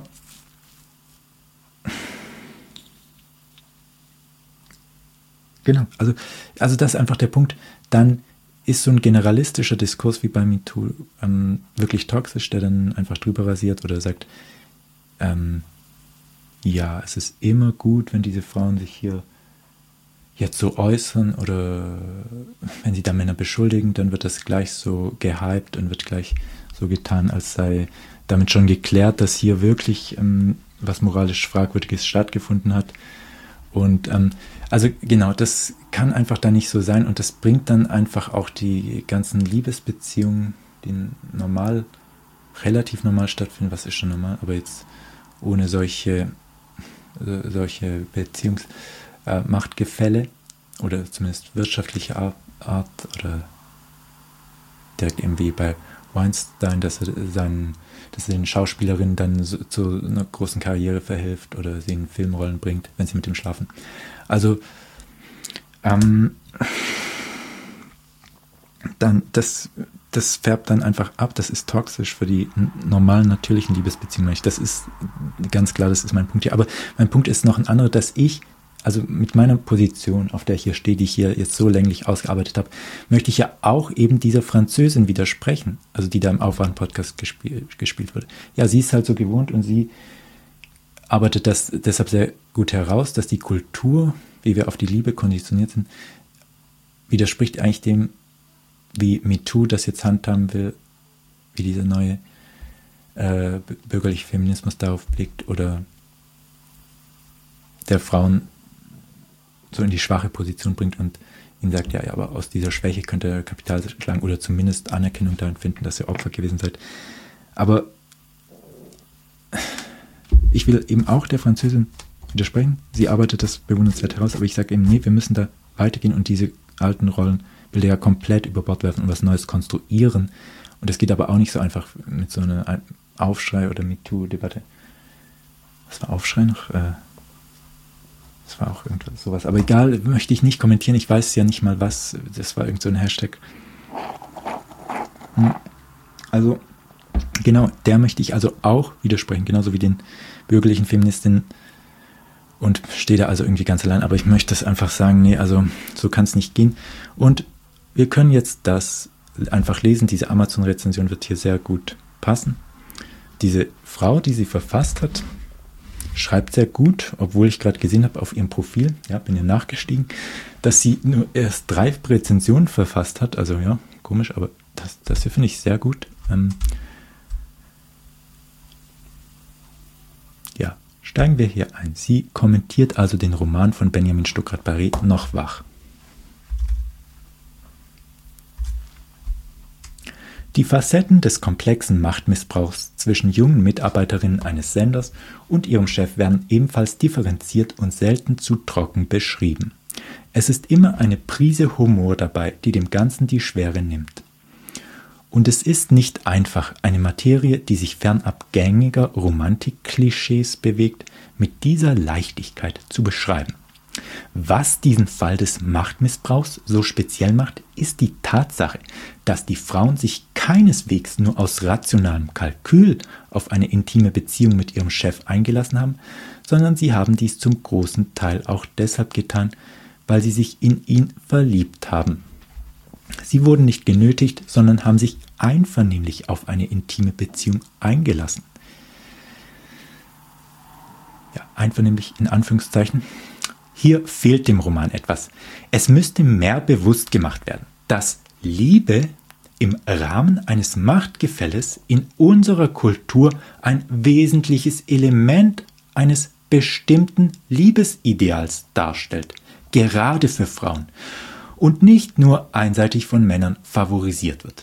genau, also, also das ist einfach der Punkt, dann ist so ein generalistischer Diskurs wie bei MeToo ähm, wirklich toxisch, der dann einfach drüber rasiert oder sagt, ähm, ja, es ist immer gut, wenn diese Frauen sich hier jetzt so äußern oder wenn sie da Männer beschuldigen, dann wird das gleich so gehypt und wird gleich so getan, als sei damit schon geklärt, dass hier wirklich ähm, was moralisch Fragwürdiges stattgefunden hat. Und ähm, also genau, das kann einfach da nicht so sein und das bringt dann einfach auch die ganzen Liebesbeziehungen, die normal, relativ normal stattfinden, was ist schon normal, aber jetzt ohne solche, äh, solche Beziehungsmachtgefälle äh, oder zumindest wirtschaftliche Art, Art oder direkt eben wie bei Weinstein, dass er seinen, dass er den Schauspielerinnen dann so, zu einer großen Karriere verhilft oder sie in Filmrollen bringt, wenn sie mit ihm schlafen. Also ähm, dann das, das färbt dann einfach ab, das ist toxisch für die n- normalen, natürlichen Liebesbeziehungen. Das ist ganz klar, das ist mein Punkt hier. Aber mein Punkt ist noch ein anderer, dass ich, also mit meiner Position, auf der ich hier stehe, die ich hier jetzt so länglich ausgearbeitet habe, möchte ich ja auch eben dieser Französin widersprechen, also die da im Aufwachen-Podcast gespiel, gespielt wurde. Ja, sie ist halt so gewohnt und sie arbeitet das deshalb sehr gut heraus, dass die Kultur, wie wir auf die Liebe konditioniert sind, widerspricht eigentlich dem, wie MeToo das jetzt handhaben will, wie dieser neue äh, bürgerliche Feminismus darauf blickt oder der Frauen so in die schwache Position bringt und ihnen sagt, ja, ja, aber aus dieser Schwäche könnte er Kapital schlagen oder zumindest Anerkennung darin finden, dass ihr Opfer gewesen seid. Aber ich will eben auch der Französin widersprechen. Sie arbeitet das bewundernswert heraus, aber ich sage eben, nee, wir müssen da weitergehen und diese alten Rollenbilder ja komplett über Bord werfen und was Neues konstruieren. Und es geht aber auch nicht so einfach mit so einer Aufschrei- oder MeToo-Debatte. Was war Aufschrei noch? Äh, das war auch irgendwas sowas. Aber egal, möchte ich nicht kommentieren. Ich weiß ja nicht mal was. Das war irgend so ein Hashtag. Also, genau, der möchte ich also auch widersprechen. Genauso wie den bürgerlichen Feministinnen. und stehe da also irgendwie ganz allein. Aber ich möchte das einfach sagen, nee, also so kann es nicht gehen. Und wir können jetzt das einfach lesen. Diese Amazon-Rezension wird hier sehr gut passen. Diese Frau, die sie verfasst hat, schreibt sehr gut, obwohl ich gerade gesehen habe auf ihrem Profil, ja, bin ja nachgestiegen, dass sie nur erst drei Rezensionen verfasst hat. Also ja, komisch, aber das, das hier finde ich sehr gut. Ähm, ja, steigen wir hier ein. Sie kommentiert also den Roman von Benjamin Stuckrad-Barré Noch wach. Die Facetten des komplexen Machtmissbrauchs zwischen jungen Mitarbeiterinnen eines Senders und ihrem Chef werden ebenfalls differenziert und selten zu trocken beschrieben. Es ist immer eine Prise Humor dabei, die dem Ganzen die Schwere nimmt. Und es ist nicht einfach, eine Materie, die sich fernab gängiger Romantik-Klischees bewegt, mit dieser Leichtigkeit zu beschreiben. Was diesen Fall des Machtmissbrauchs so speziell macht, ist die Tatsache, dass die Frauen sich keineswegs nur aus rationalem Kalkül auf eine intime Beziehung mit ihrem Chef eingelassen haben, sondern sie haben dies zum großen Teil auch deshalb getan, weil sie sich in ihn verliebt haben. Sie wurden nicht genötigt, sondern haben sich einvernehmlich auf eine intime Beziehung eingelassen. Ja, einvernehmlich in Anführungszeichen. Hier fehlt dem Roman etwas. Es müsste mehr bewusst gemacht werden, dass Liebe im Rahmen eines Machtgefälles in unserer Kultur ein wesentliches Element eines bestimmten Liebesideals darstellt, gerade für Frauen, und nicht nur einseitig von Männern favorisiert wird.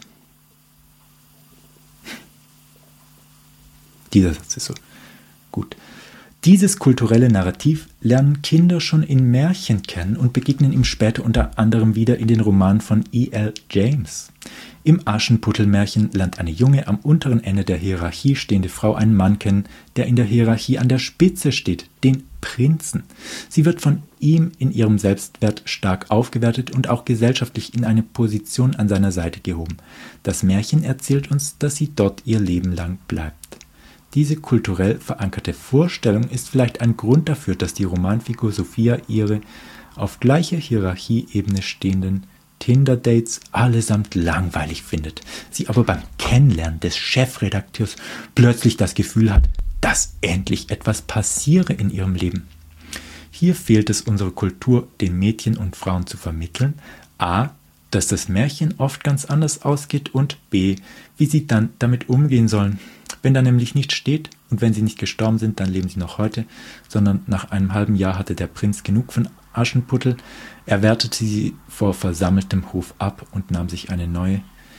Dieser Satz ist so gut. Dieses kulturelle Narrativ lernen Kinder schon in Märchen kennen und begegnen ihm später unter anderem wieder in den Romanen von E L James. Im Aschenputtel-Märchen lernt eine junge, am unteren Ende der Hierarchie stehende Frau einen Mann kennen, der in der Hierarchie an der Spitze steht, den Prinzen. Sie wird von ihm in ihrem Selbstwert stark aufgewertet und auch gesellschaftlich in eine Position an seiner Seite gehoben. Das Märchen erzählt uns, dass sie dort ihr Leben lang bleibt. Diese kulturell verankerte Vorstellung ist vielleicht ein Grund dafür, dass die Romanfigur Sophia ihre auf gleicher Hierarchieebene stehenden Tinder-Dates allesamt langweilig findet, sie aber beim Kennenlernen des Chefredakteurs plötzlich das Gefühl hat, dass endlich etwas passiere in ihrem Leben. Hier fehlt es unserer Kultur, den Mädchen und Frauen zu vermitteln, a, dass das Märchen oft ganz anders ausgeht und b, wie sie dann damit umgehen sollen. Wenn da nämlich nicht steht und wenn sie nicht gestorben sind, dann leben sie noch heute, sondern nach einem halben Jahr hatte der Prinz genug von Aschenputtel, er wertete sie vor versammeltem Hof ab und nahm sich eine neue.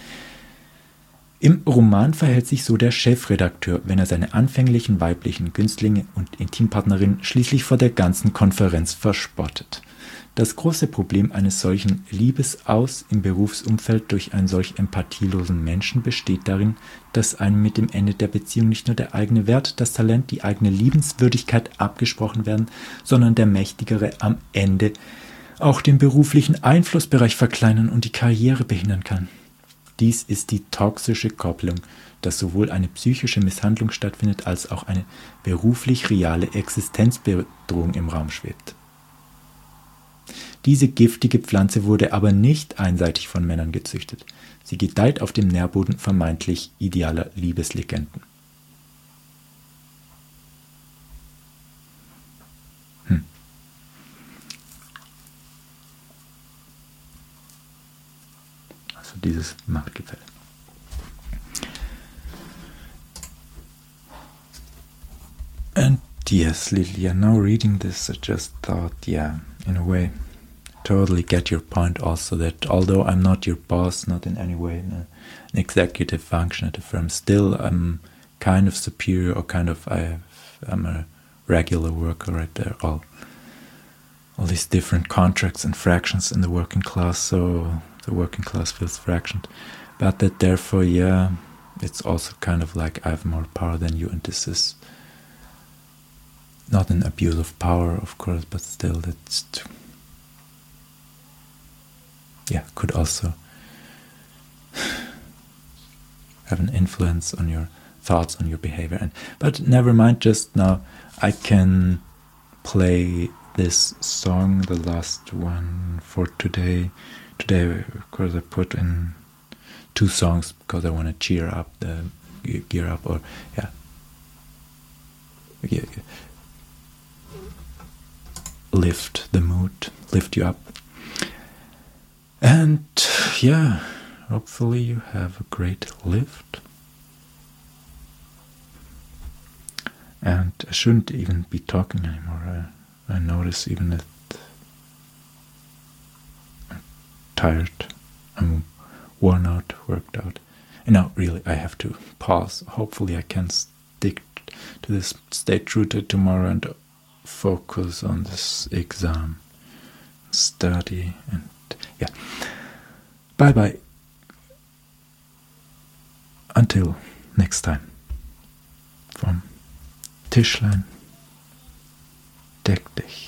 Im Roman verhält sich so der Chefredakteur, wenn er seine anfänglichen weiblichen Günstlinge und Intimpartnerinnen schließlich vor der ganzen Konferenz verspottet. Das große Problem eines solchen Liebesaus im Berufsumfeld durch einen solch empathielosen Menschen besteht darin, dass einem mit dem Ende der Beziehung nicht nur der eigene Wert, das Talent, die eigene Liebenswürdigkeit abgesprochen werden, sondern der Mächtigere am Ende auch den beruflichen Einflussbereich verkleinern und die Karriere behindern kann. Dies ist die toxische Kopplung, dass sowohl eine psychische Misshandlung stattfindet, als auch eine beruflich reale Existenzbedrohung im Raum schwebt. Diese giftige Pflanze wurde aber nicht einseitig von Männern gezüchtet. Sie gedeiht auf dem Nährboden vermeintlich idealer Liebeslegenden. Hm. Also dieses Machtgefälle. And yes, Lilia, now reading this, I just thought, yeah, in a way, totally get your point also that although I'm not your boss, not in any way an executive function at the firm, still I'm kind of superior or kind of I I'm a regular worker right there. All all these different contracts and fractions in the working class, so the working class feels fractioned. But that therefore, yeah, it's also kind of like I have more power than you, and this is not an abuse of power, of course, but still that's too, yeah, could also have an influence on your thoughts, on your behavior. And but never mind, just now I can play this song, the last one for today. Today, of course, I put in two songs because I want to cheer up the gear up, or yeah, yeah, lift the mood, lift you up, and yeah, hopefully you have a great lift. And I shouldn't even be talking anymore. I, I notice even that I'm tired, I'm worn out, worked out. And now really I have to pause. Hopefully I can stick to this, stay true to tomorrow and focus on this exam, study, and yeah. Bye bye. Until next time. From Tischlein, deck dich.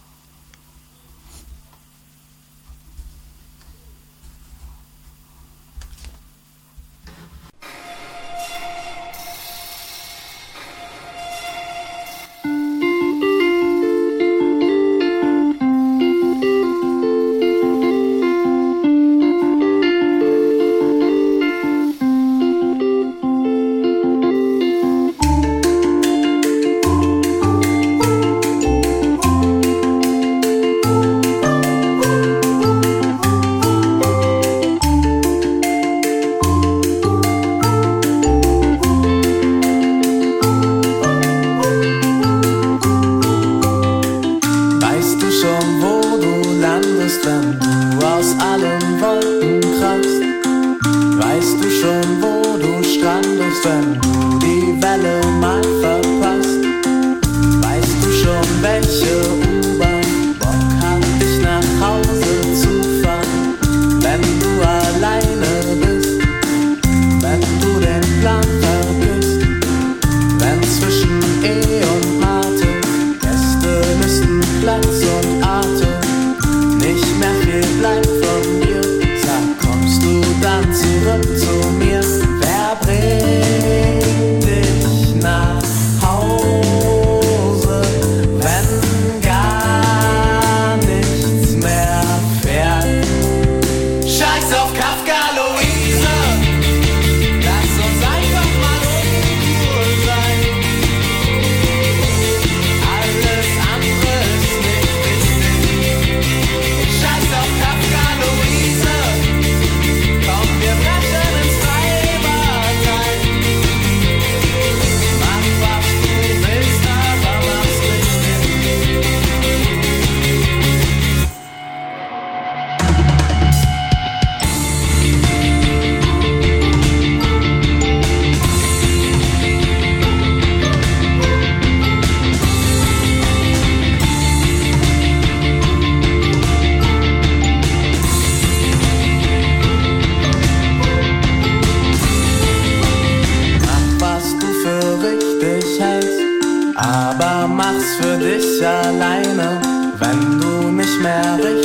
wenn du die Welle mal verpasst. Weißt du schon, welche U-Bahn Bock hat, dich nach Hause zu fahren? Wenn du alleine bist, wenn du den Plan vergisst, wenn zwischen E und Mate, Gästelisten, Platz und Atem nicht mehr viel bleibt von dir, sag, kommst du dann zurück zu mir? Wer bringt dich nach Hause, wenn gar nichts mehr fährt? Scheiß auf Kafka, Luise, lass uns einfach mal uncool sein. Alles andere ist nicht wichtig. Scheiß auf Kafka, Luise, komm, wir brechen ins Freibad ein. Mach, was du willst, aber mach's richtig. Mach, was du für richtig hältst, aber mach's für dich alleine, wenn du nicht mehr richtig